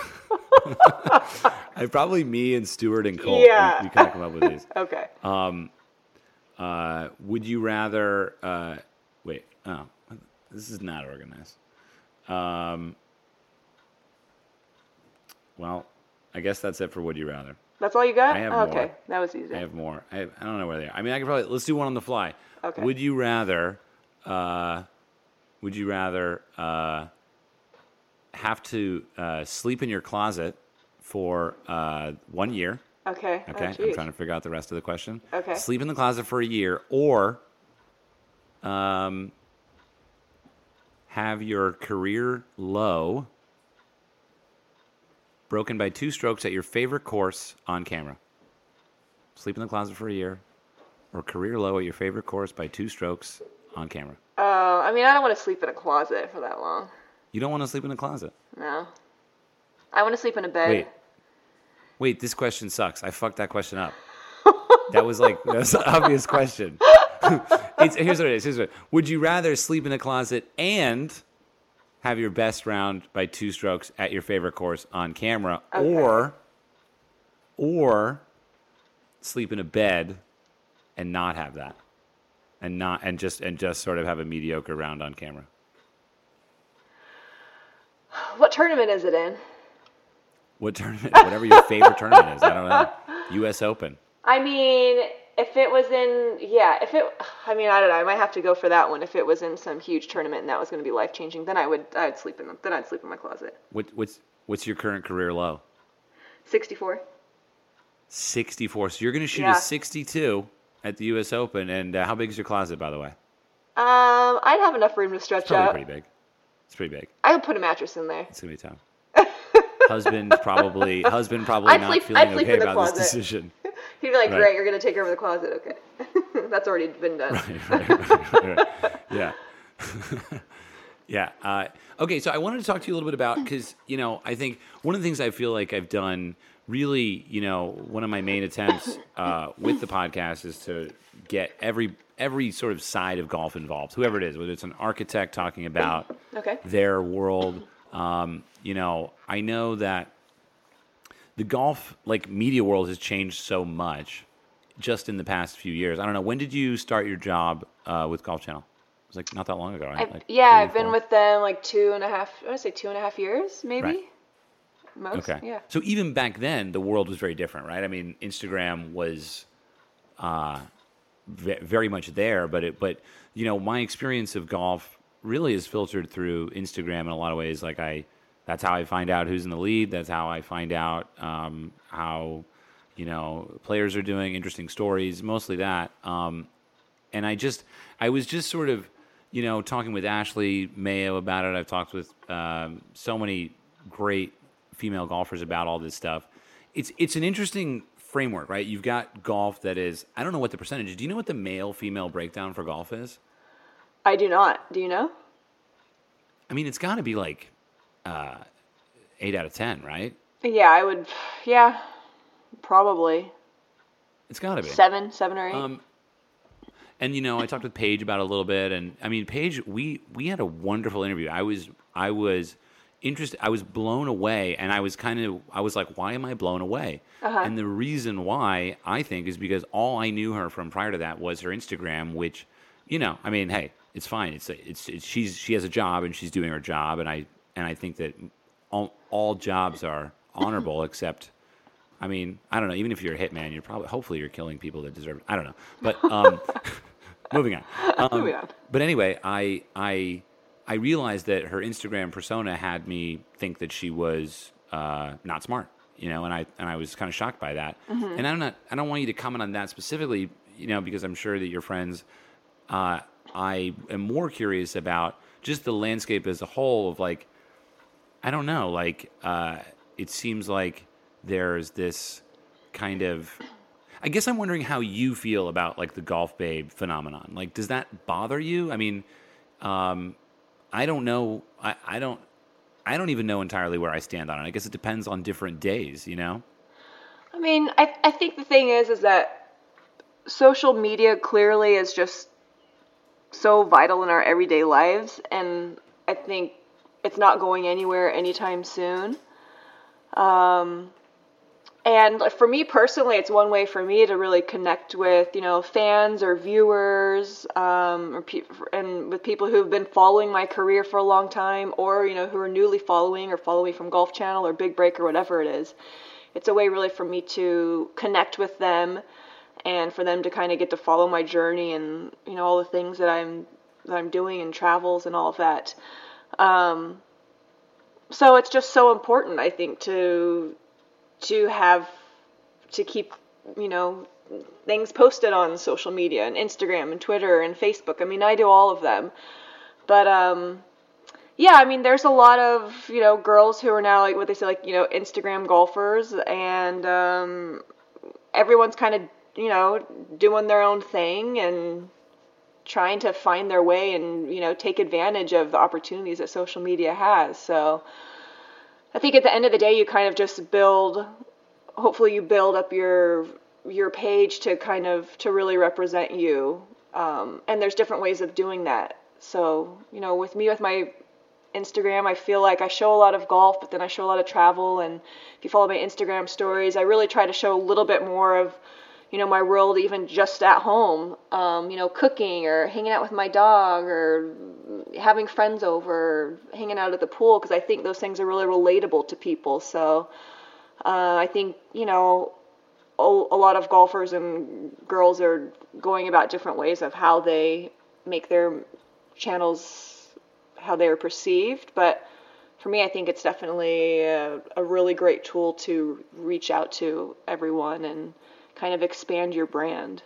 I probably me and Stuart and Cole. Yeah. We, we kind of come up with these. Okay. Um, uh, would you rather? Uh, wait. Oh, this is not organized. Um. Well, I guess that's it for Would You Rather. That's all you got? I have oh, okay, more. That was easy. I have more. I, have, I don't know where they are. I mean, I could probably let's do one on the fly. Okay. Would you rather? Uh, would you rather uh, have to uh, sleep in your closet for uh, one year? Okay. Okay. Oh, I'm trying to figure out the rest of the question. Okay. Sleep in the closet for a year, or um, have your career low broken by two strokes at your favorite course on camera. Sleep in the closet for a year, or career low at your favorite course by two strokes on camera. Uh, I mean, I don't want to sleep in a closet for that long. You don't want to sleep in a closet? No. I want to sleep in a bed. Wait. Wait, this question sucks. I fucked that question up. That was like, that's an obvious question. it's, here's what it is. Here's what it is. Would you rather sleep in a closet and have your best round by two strokes at your favorite course on camera, okay. or or sleep in a bed and not have that, and not and just and just sort of have a mediocre round on camera? What tournament is it in? What tournament? Whatever your favorite tournament is. I don't know. U S Open. I mean, if it was in, yeah, if it, I mean, I don't know. I might have to go for that one. If it was in some huge tournament and that was going to be life changing, then I would, I'd sleep in, then I'd sleep in my closet. What, what's what's your current career low? sixty-four. sixty-four. So you're going to shoot yeah. a sixty-two at the U S Open. And uh, how big is your closet, by the way? Um, I'd have enough room to stretch it's probably out. pretty big. It's pretty big. I would put a mattress in there. It's gonna be tough. husband probably, husband probably I'd not sleep, feeling I'd sleep okay in the about closet. this decision. He'd be like, Right. "Great, you're gonna take over the closet, okay?" That's already been done. Right, right, right, right, right. Yeah, yeah. Uh, okay, so I wanted to talk to you a little bit about, because you know, I think one of the things I feel like I've done really, you know, one of my main attempts uh, with the podcast is to get every every sort of side of golf involved, whoever it is, whether it's an architect talking about Okay. their world. Um, you know, I know that the golf like media world has changed so much just in the past few years. I don't know. When did you start your job uh, with Golf Channel? It was like not that long ago, right? I've, Like yeah, three, I've been four? with them like two and a half. I want to say two and a half years, maybe. Right. Most. Okay. Yeah. So even back then, the world was very different, right? I mean, Instagram was uh, v- very much there, but it, but you know, my experience of golf really is filtered through Instagram in a lot of ways. Like I, that's how I find out who's in the lead. That's how I find out um, how, you know, players are doing, interesting stories, mostly that. Um, and I just, I was just sort of, you know, talking with Ashley Mayo about it. I've talked with um, so many great female golfers about all this stuff. It's it's an interesting framework, right? You've got golf that is, I don't know what the percentage is. Do you know what the male-female breakdown for golf is? I do not. Do you know? I mean, it's got to be like uh, eight out of ten, right? Yeah, I would. Yeah, probably It's got to be. seven, seven or eight. Um, and you know, I talked with Paige about it a little bit, and I mean, Paige, we we had a wonderful interview. I was I was interested. I was blown away, and I was kind of I was like, why am I blown away? Uh-huh. And the reason why I think is because all I knew her from prior to that was her Instagram, which, you know, I mean, hey, it's fine. It's it's, it's she's she has a job and she's doing her job, and I and I think that all all jobs are honorable except. I mean, I don't know. Even if you're a hitman, you're probably, hopefully, you're killing people that deserve it. I don't know. But um, moving on. Um, Moving on. But anyway, I I I realized that her Instagram persona had me think that she was uh, not smart, you know, and I and I was kind of shocked by that. Mm-hmm. And I'm not. I don't want you to comment on that specifically, you know, because I'm sure that your friends. Uh, I am more curious about just the landscape as a whole of like, I don't know, like uh, it seems like. There's this kind of, I guess I'm wondering how you feel about like the golf babe phenomenon. Like, does that bother you? I mean, um, I don't know. I, I don't. I don't even know entirely where I stand on it. I guess it depends on different days, you know? I mean, I I think the thing is, is that social media clearly is just so vital in our everyday lives, and I think it's not going anywhere anytime soon. Um, and for me personally, it's one way for me to really connect with, you know, fans or viewers, um, or pe- and with people who've been following my career for a long time, or, you know, who are newly following or follow me from Golf Channel or Big Break or whatever it is. It's a way really for me to connect with them and for them to kind of get to follow my journey and, you know, all the things that I'm that I'm doing and travels and all of that. Um, so it's just so important, I think, to to have to keep, you know, things posted on social media and Instagram and Twitter and Facebook. I mean, I do all of them. But um yeah, I mean, there's a lot of, you know, girls who are now like what they say, like, you know, Instagram golfers, and um everyone's kind of, you know, doing their own thing and trying to find their way and, you know, take advantage of the opportunities that social media has. So I think at the end of the day, you kind of just build, hopefully you build up your your page to kind of, to really represent you. Um, and there's different ways of doing that. So, you know, with me, with my Instagram, I feel like I show a lot of golf, but then I show a lot of travel. And if you follow my Instagram stories, I really try to show a little bit more of, you know, my world, even just at home, um, you know, cooking or hanging out with my dog or having friends over, hanging out at the pool, because I think those things are really relatable to people. So uh, I think, you know, a, a lot of golfers and girls are going about different ways of how they make their channels, how they are perceived. But for me, I think it's definitely a, a really great tool to reach out to everyone and kind of expand your brand.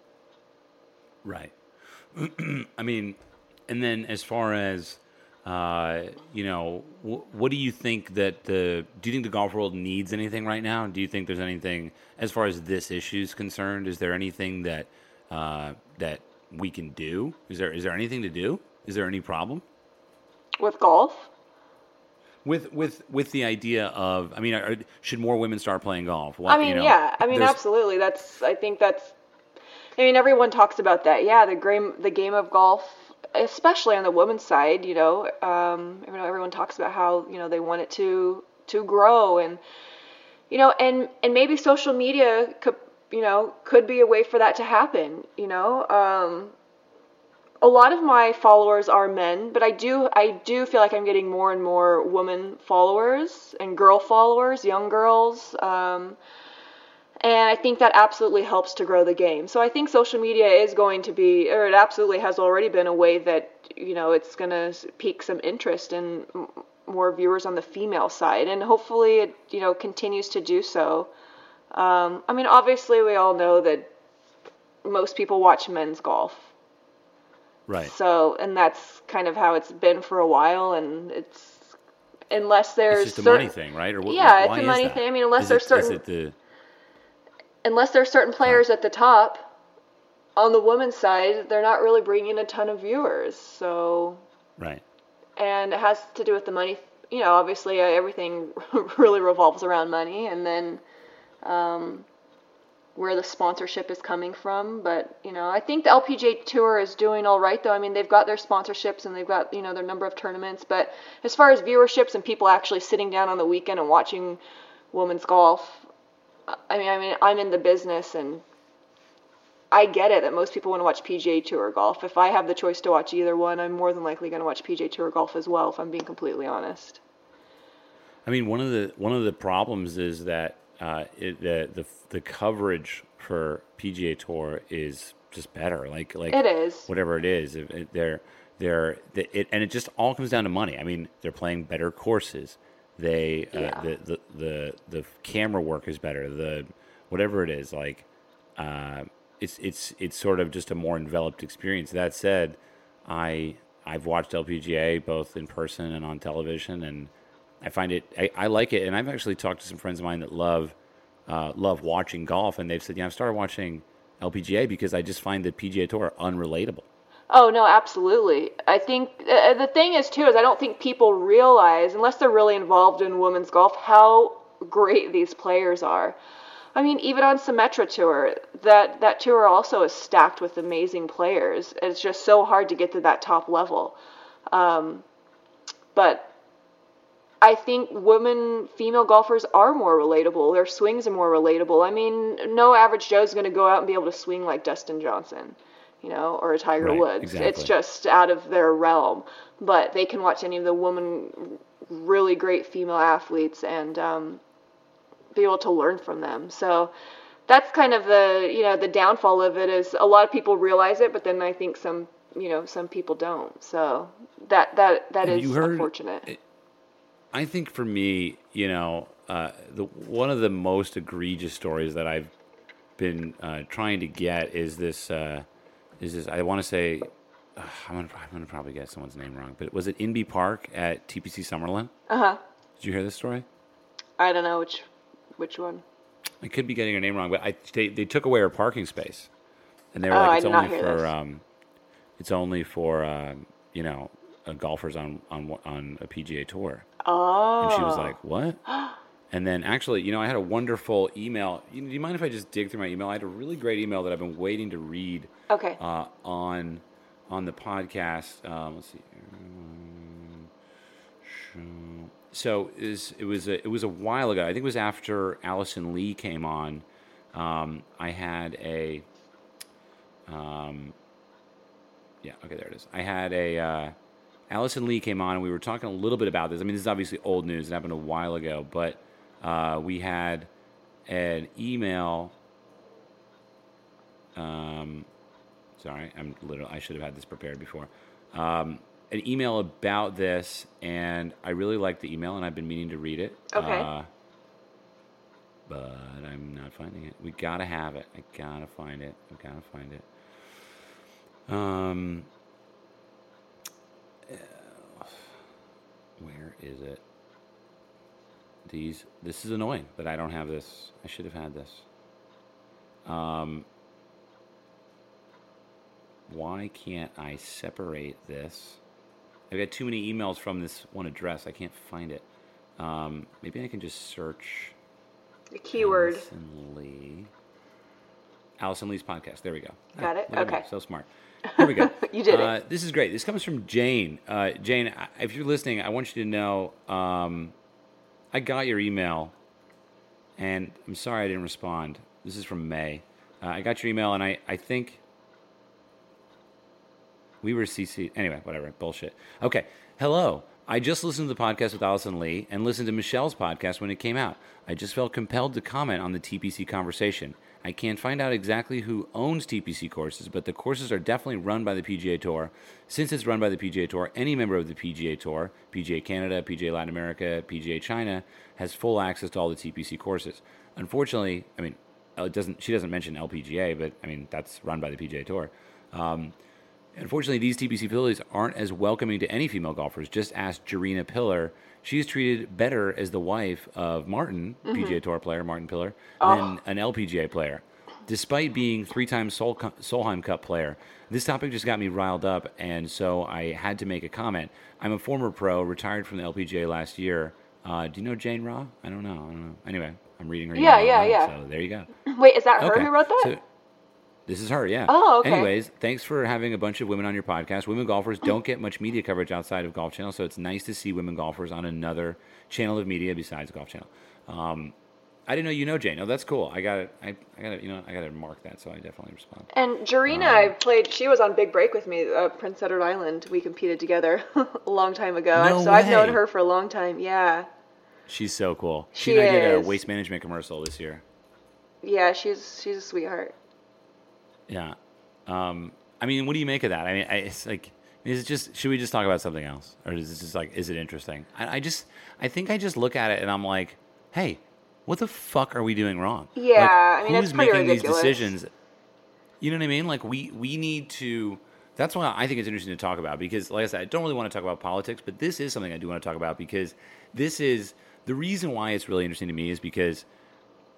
Right. I mean, and then as far as, uh, you know, wh- what do you think that the, do you think the golf world needs anything right now? Do you think there's anything, as far as this issue is concerned, is there anything that, uh, that we can do? Is there, is there anything to do? Is there any problem? With golf? With with with the idea of, I mean, are, should more women start playing golf? What, I mean, you know, yeah. I mean, absolutely. That's. I think that's. I mean, everyone talks about that. Yeah, the game, the game of golf, especially on the women's side. You know, um, you know, everyone talks about how, you know, they want it to to grow, and, you know, and and maybe social media could, you know, could be a way for that to happen. You know. Um, A lot of my followers are men, but I do I do feel like I'm getting more and more women followers and girl followers, young girls, um, and I think that absolutely helps to grow the game. So I think social media is going to be, or it absolutely has already been, a way that, you know, it's going to pique some interest in more viewers on the female side, and hopefully it, you know, continues to do so. Um, I mean, obviously we all know that most people watch men's golf. Right. So, and that's kind of how it's been for a while, and it's, unless there's it's just a certain, money thing, right? Or what, yeah, why it's a is money that? thing. I mean, unless is there's it, certain, is it the, unless there's certain players right. at the top, on the women's side, they're not really bringing a ton of viewers. So, right. And it has to do with the money. You know, obviously uh, everything really revolves around money, and then, um, where the sponsorship is coming from. But, you know, I think the L P G A Tour is doing all right, though. I mean, they've got their sponsorships and they've got, you know, their number of tournaments. But as far as viewerships and people actually sitting down on the weekend and watching women's golf, I mean, I mean, I'm in the business, and I get it that most people want to watch P G A Tour golf. If I have the choice to watch either one, I'm more than likely going to watch P G A Tour golf as well, if I'm being completely honest. I mean, one of the one of the problems is that Uh, it, the the the coverage for P G A Tour is just better. Like like it is whatever it is. It, it, they're they're it, and it just all comes down to money. I mean, they're playing better courses. They uh, yeah. the, the the the camera work is better. The whatever it is, like uh, it's it's it's sort of just a more enveloped experience. That said, I I've watched L P G A both in person and on television, and I find it, I, I like it, and I've actually talked to some friends of mine that love uh, love watching golf, and they've said, yeah, I've started watching L P G A because I just find the P G A Tour unrelatable. Oh, no, absolutely. I think uh, the thing is, too, is I don't think people realize, unless they're really involved in women's golf, how great these players are. I mean, even on Symetra Tour, that, that tour also is stacked with amazing players. It's just so hard to get to that top level. Um, but I think women, female golfers are more relatable. Their swings are more relatable. I mean, no average Joe's going to go out and be able to swing like Dustin Johnson, you know, or a Tiger Right, Woods. exactly. It's just out of their realm. But they can watch any of the women, really great female athletes, and um, be able to learn from them. So that's kind of the, you know, the downfall of it is a lot of people realize it, but then I think some, you know, some people don't. So that that that Have is you heard- unfortunate. I think for me, you know, uh, the one of the most egregious stories that I've been uh, trying to get is this. Uh, is this? I want to say, uh, I'm gonna, I'm gonna probably get someone's name wrong, but was it Inbee Park at T P C Summerlin? Uh huh. Did you hear this story? I don't know which which one. I could be getting her name wrong, but I they, they took away her parking space, and they were Oh, like, I it's did not only hear for this. um, it's only for um, you know, uh, golfers on on on a P G A tour. Oh. And she was like, what? And then actually, you know, I had a wonderful email. You, do you mind if I just dig through my email? I had a really great email that I've been waiting to read Okay. uh, on on the podcast. Um, let's see. So it was, it was a, it was a while ago. I think it was after Allison Lee came on. Um, I had a, um, yeah, okay, there it is. I had a, uh, Allison Lee came on and we were talking a little bit about this. I mean, this is obviously old news. It happened a while ago, but uh, we had an email. Um, sorry, I'm literally, I should have had this prepared before. Um, an email about this, and I really liked the email, and I've been meaning to read it. Okay. Uh, but I'm not finding it. We gotta have it. I gotta find it. I gotta find it. Um, uh, where is it? These. This is annoying that I don't have this. I should have had this. Um. Why can't I separate this? I've got too many emails from this one address. I can't find it. Um, maybe I can just search The keyword. Allison Lee. Allison Lee's podcast. There we go. Got it? look at me. Okay. So smart. Here we go. You did it. uh, This is great. This comes from Jane. Uh, Jane, I- if you're listening, I want you to know um, I got your email, and I'm sorry I didn't respond. This is from May. Uh, I got your email, and I, I think we were C C'd. Anyway, whatever. Bullshit. Okay. Hello. I just listened to the podcast with Allison Lee and listened to Michelle's podcast when it came out. I just felt compelled to comment on the T P C conversation. I can't find out exactly who owns T P C courses, but the courses are definitely run by the P G A Tour. Since it's run by the P G A Tour, any member of the P G A Tour, P G A Canada, P G A Latin America, P G A China, has full access to all the T P C courses. Unfortunately, I mean, it doesn't. She doesn't mention L P G A, but I mean that's run by the P G A Tour. Um, Unfortunately, these T P C facilities aren't as welcoming to any female golfers. Just ask Jarena Pillar. She is treated better as the wife of Martin, mm-hmm. P G A Tour player, Martin Pillar, Oh. than an L P G A player. Despite being three-time Sol- Solheim Cup player, this topic just got me riled up, and so I had to make a comment. I'm a former pro, retired from the L P G A last year. Uh, do you know Jane Raw? I don't know. I don't know. Anyway, I'm reading her Yeah, email yeah, right now, yeah. So there you go. Wait, is that her Okay. who wrote that? So, this is her, yeah. Oh, okay. Anyways, thanks for having a bunch of women on your podcast. Women golfers don't get much media coverage outside of Golf Channel, so it's nice to see women golfers on another channel of media besides Golf Channel. Um, I didn't know you know Jane. Oh, that's cool. I got it. I, I got it. You know, I got to mark that, so I definitely respond. And Jarena, Um, I played. She was on Big Break with me, uh, Prince Edward Island. We competed together a long time ago. No so I've known way. her for a long time. Yeah, She's so cool. She, She and I did a is. waste management commercial this year. yeah. She's she's a sweetheart. Yeah. Um, I mean, what do you make of that? I mean, I, it's like, is it just, should we just talk about something else? Or is it just like, is it interesting? I, I just, I think I just look at it and I'm like, hey, what the fuck are we doing wrong? Yeah, Like, I mean, who's it's pretty making ridiculous. these decisions? You know what I mean? Like, we, we need to, that's why I think it's interesting to talk about because, like I said, I don't really want to talk about politics, but this is something I do want to talk about because this is, the reason why it's really interesting to me is because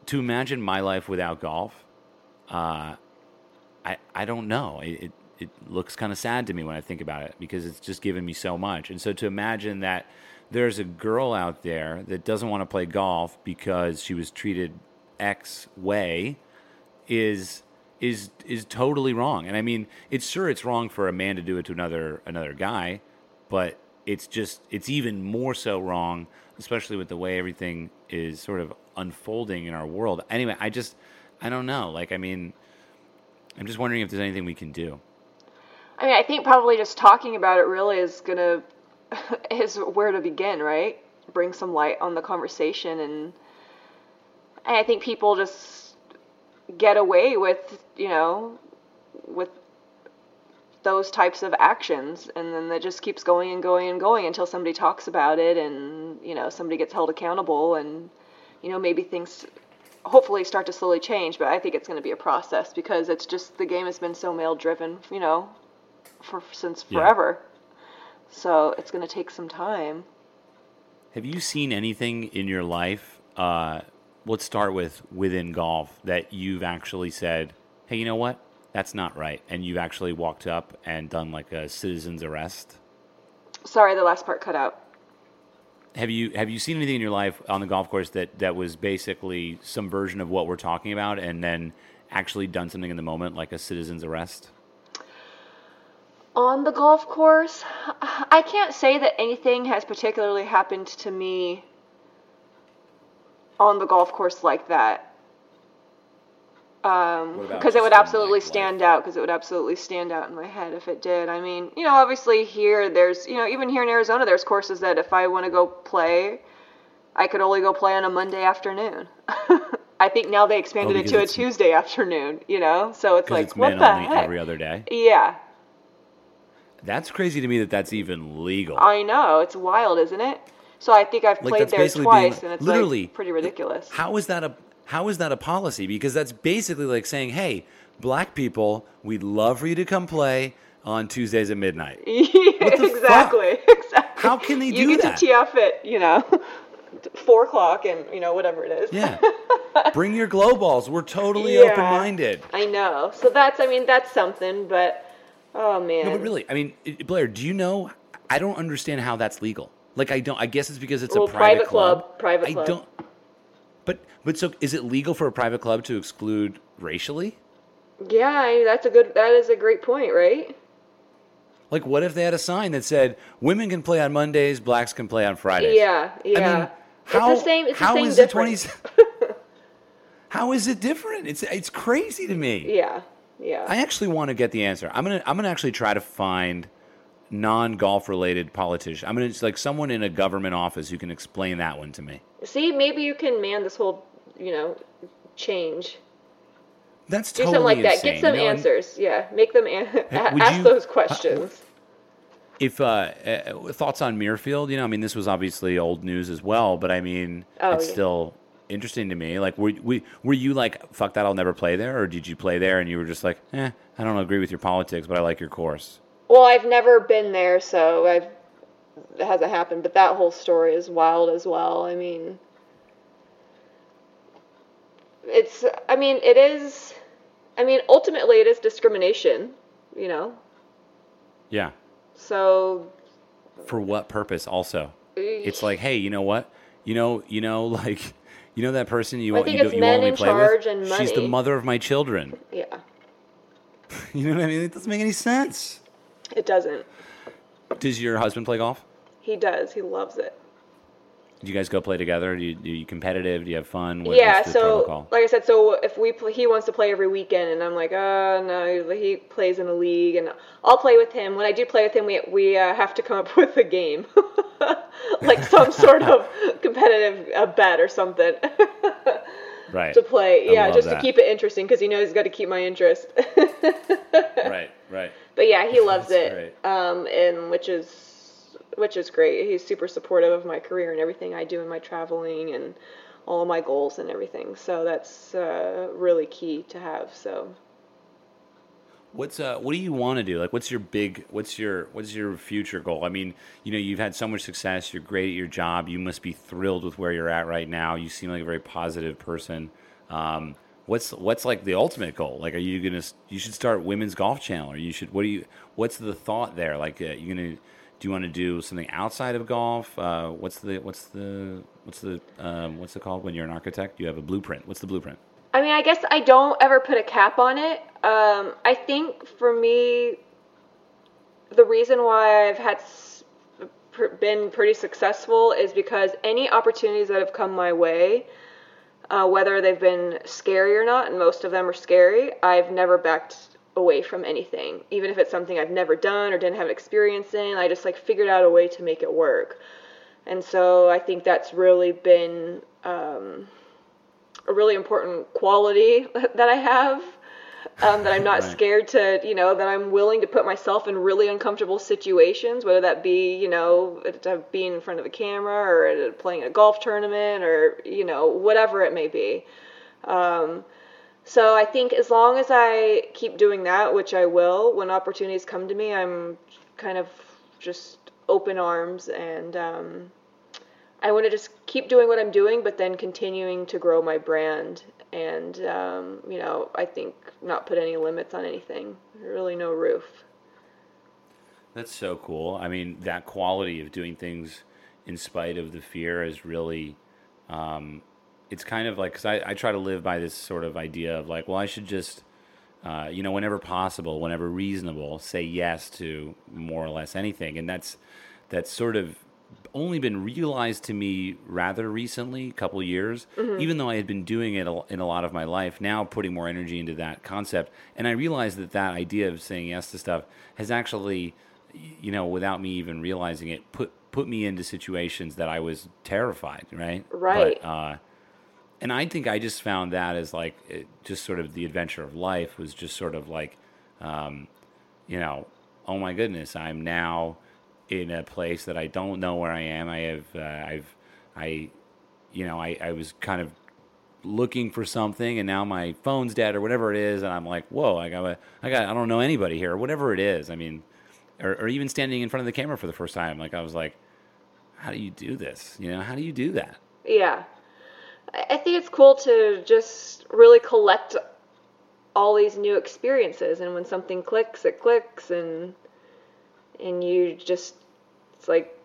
to imagine my life without golf, uh, I I don't know. It it, it looks kind of sad to me when I think about it because it's just given me so much. And so to imagine that there's a girl out there that doesn't want to play golf because she was treated X way is is is totally wrong. And I mean, it's sure it's wrong for a man to do it to another another guy, but it's just it's even more so wrong, especially with the way everything is sort of unfolding in our world. Anyway, I just I don't know. Like, I mean, I'm just wondering if there's anything we can do. I mean, I think probably just talking about it really is gonna is where to begin, right? Bring some light on the conversation, and, and I think people just get away with, you know, with those types of actions, and then it just keeps going and going and going until somebody talks about it, and, you know, somebody gets held accountable, and, you know, maybe things hopefully start to slowly change. But I think it's going to be a process because it's just, the game has been so male driven, you know, for since forever. Yeah. So it's going to take some time. Have you seen anything in your life, uh, let's start with within golf, that you've actually said, hey, you know what? That's not right. And you've actually walked up and done like a citizen's arrest? Sorry, the last part cut out. Have you have you seen anything in your life on the golf course that, that was basically some version of what we're talking about and then actually done something in the moment, like a citizen's arrest? On the golf course, I can't say that anything has particularly happened to me on the golf course like that. Um, because it would absolutely stand out, because it would absolutely stand out in my head if it did. I mean, you know, obviously here, there's, you know, even here in Arizona, there's courses that if I want to go play, I could only go play on a Monday afternoon. I think now they expanded oh, it to a Tuesday afternoon, you know? So it's like, it's what men the only heck? Every other day? Yeah. That's crazy to me that that's even legal. I know. It's wild, isn't it? So I think I've played like there twice, being, and it's literally, like pretty ridiculous. How is that a how is that a policy? Because that's basically like saying, hey, black people, we'd love for you to come play on Tuesdays at midnight. exactly. Fuck? Exactly. How can they do that? You get that? to tee off at, you know, four o'clock and, you know, whatever it is. Yeah. Bring your glow balls. We're totally yeah, open-minded. I know. So that's, I mean, that's something, but... Oh, man. No, but really, I mean, Blair, do you know, I don't understand how that's legal. Like, I don't, I guess it's because it's well, a private, private club. club. Private club. I don't, but, but so is it legal for a private club to exclude racially? Yeah, I, that's a good, that is a great point, right? Like, what if they had a sign that said, women can play on Mondays, blacks can play on Fridays? Yeah, yeah. I mean, how, it's the same, it's the how same is difference. it twenty, how is it different? It's, it's crazy to me. Yeah. Yeah. I actually want to get the answer. I'm gonna I'm gonna actually try to find non-golf related politician. I'm gonna like someone in a government office who can explain that one to me. See, maybe you can man this whole, you know, change. That's Do totally something like insane. that. Get some you know, answers. And, yeah, make them an- would ask you, those questions. If uh, uh, thoughts on Muirfield, you know, I mean, this was obviously old news as well, but I mean, oh, it's yeah. still interesting to me. Like, were, were were you like, fuck that, I'll never play there, or did you play there and you were just like, eh, I don't agree with your politics, but I like your course? Well, I've never been there, so I've it hasn't happened. But that whole story is wild as well. I mean, it's. I mean, it is. I mean, ultimately, it is discrimination. You know. Yeah. So. For what purpose? Also, it's like, hey, you know what? You know, you know, like. You know that person you, I think you, it's you men only in play charge with? and money. She's the mother of my children. Yeah. You know what I mean? It doesn't make any sense. It doesn't. Does your husband play golf? He does. He loves it. Do you guys go play together? Do you, are you competitive? Do you have fun? What, yeah, what's the so protocol? Like I said, so if we play, he wants to play every weekend, and I'm like, oh no, he plays in a league, and I'll play with him. When I do play with him, we we uh, have to come up with a game, like some sort of competitive uh, bet or something. Right. To play, I yeah, just that. to keep it interesting, because he knows he's got to keep my interest. Right, right. But yeah, he loves That's it, um, and which is. Which is great. He's super supportive of my career and everything I do in my traveling and all of my goals and everything. So that's uh, really key to have. So, what's uh, what do you want to do? Like, what's your big, what's your, what's your future goal? I mean, you know, you've had so much success. You're great at your job. You must be thrilled with where you're at right now. You seem like a very positive person. Um, what's what's like the ultimate goal? Like, are you gonna you should start Women's Golf Channel, or you should what do you what's the thought there? Like, uh, you gonna do you want to do something outside of golf? Uh, what's the what's the what's the um, what's it called when you're an architect? You have a blueprint. What's the blueprint? I mean, I guess I don't ever put a cap on it. Um, I think for me, the reason why I've had s- pr- been pretty successful is because any opportunities that have come my way, uh, whether they've been scary or not, and most of them are scary, I've never backed away from anything. Even if it's something I've never done or didn't have experience in, I just like figured out a way to make it work. And so I think that's really been um, a really important quality that I have. Um, that I'm not Right. scared to, you know, that I'm willing to put myself in really uncomfortable situations, whether that be, you know, to being in front of a camera or at playing a golf tournament or, you know, whatever it may be. Um, so I think as long as I keep doing that, which I will, when opportunities come to me, I'm kind of just open arms and um, I want to just keep doing what I'm doing, but then continuing to grow my brand and, um, you know, I think not put any limits on anything. Really no roof. That's so cool. I mean, that quality of doing things in spite of the fear is really, um, it's kind of like, because I, I try to live by this sort of idea of like, well, I should just, uh, you know, whenever possible, whenever reasonable, say yes to more or less anything. And that's, that's sort of only been realized to me rather recently, a couple of years, mm-hmm. even though I had been doing it in a lot of my life, now putting more energy into that concept. And I realized that that idea of saying yes to stuff has actually, you know, without me even realizing it, put put me into situations that I was terrified, right? Right. But, uh, and I think I just found that as like, it, just sort of the adventure of life was just sort of like, um, you know, oh my goodness, I'm now in a place that I don't know where I am. I have, uh, I've, I, you know, I, I was kind of looking for something and now my phone's dead or whatever it is. And I'm like, whoa, I got, I got, I don't know anybody here or whatever it is. I mean, or, or even standing in front of the camera for the first time. Like I was like, how do you do this? You know, how do you do that? Yeah. I think it's cool to just really collect all these new experiences. And when something clicks, it clicks and, and you just, it's like,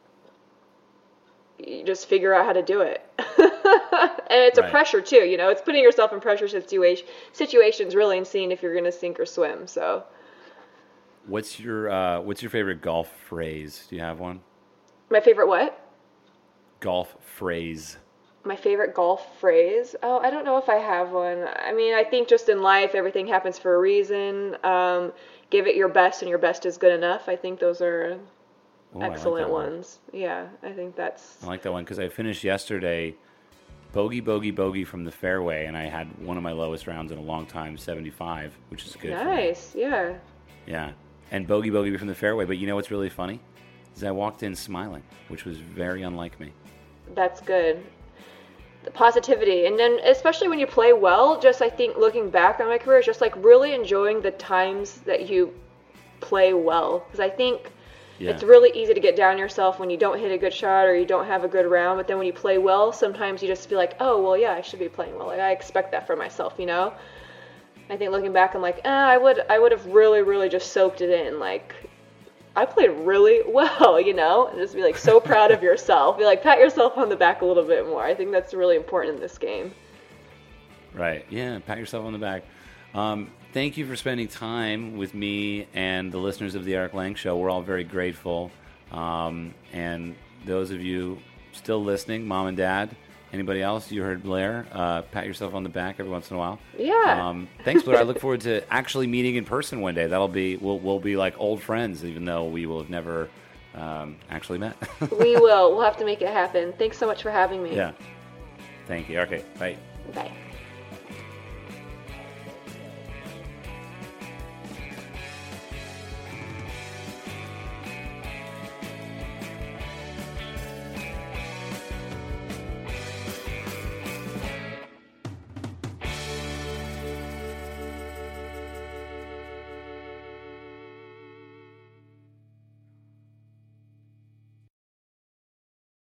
you just figure out how to do it. And it's Right. a pressure too, you know, it's putting yourself in pressure situation, situations really and seeing if you're going to sink or swim. So what's your, uh, what's your favorite golf phrase? Do you have one? My favorite what? Golf phrase. My favorite golf phrase? Oh, I don't know if I have one. I mean, I think just in life, everything happens for a reason. Um, give it your best and your best is good enough. I think those are Ooh, I like excellent that one. ones. Yeah, I think that's... I like that one because I finished yesterday bogey, bogey, bogey from the fairway, and I had one of my lowest rounds in a long time, seventy-five, which is good. Nice, yeah. Yeah, and bogey, bogey from the fairway. But you know what's really funny? Is I walked in smiling, which was very unlike me. That's good. The positivity. And then especially when you play well, just I think looking back on my career, just like really enjoying the times that you play well. Because I think Yeah. it's really easy to get down on yourself when you don't hit a good shot or you don't have a good round. But then when you play well, sometimes you just feel like, oh, well, yeah, I should be playing well. Like I expect that for myself, you know? I think looking back, I'm like, eh, I would, I would have really, really just soaked it in. Like, I played really well, you know, and just be like so proud of yourself. Be like, pat yourself on the back a little bit more. I think that's really important in this game. Right. Yeah. Pat yourself on the back. Um, thank you for spending time with me and the listeners of the Eric Lang Show. We're all very grateful. Um, and those of you still listening, mom and dad, anybody else, you heard Blair, uh, pat yourself on the back every once in a while. Yeah. Um, thanks, Blair. I look forward to actually meeting in person one day. That'll be, we'll, we'll be like old friends, even though we will have never um, actually met. We will. We'll have to make it happen. Thanks so much for having me. Yeah. Thank you. Okay. Bye. Bye.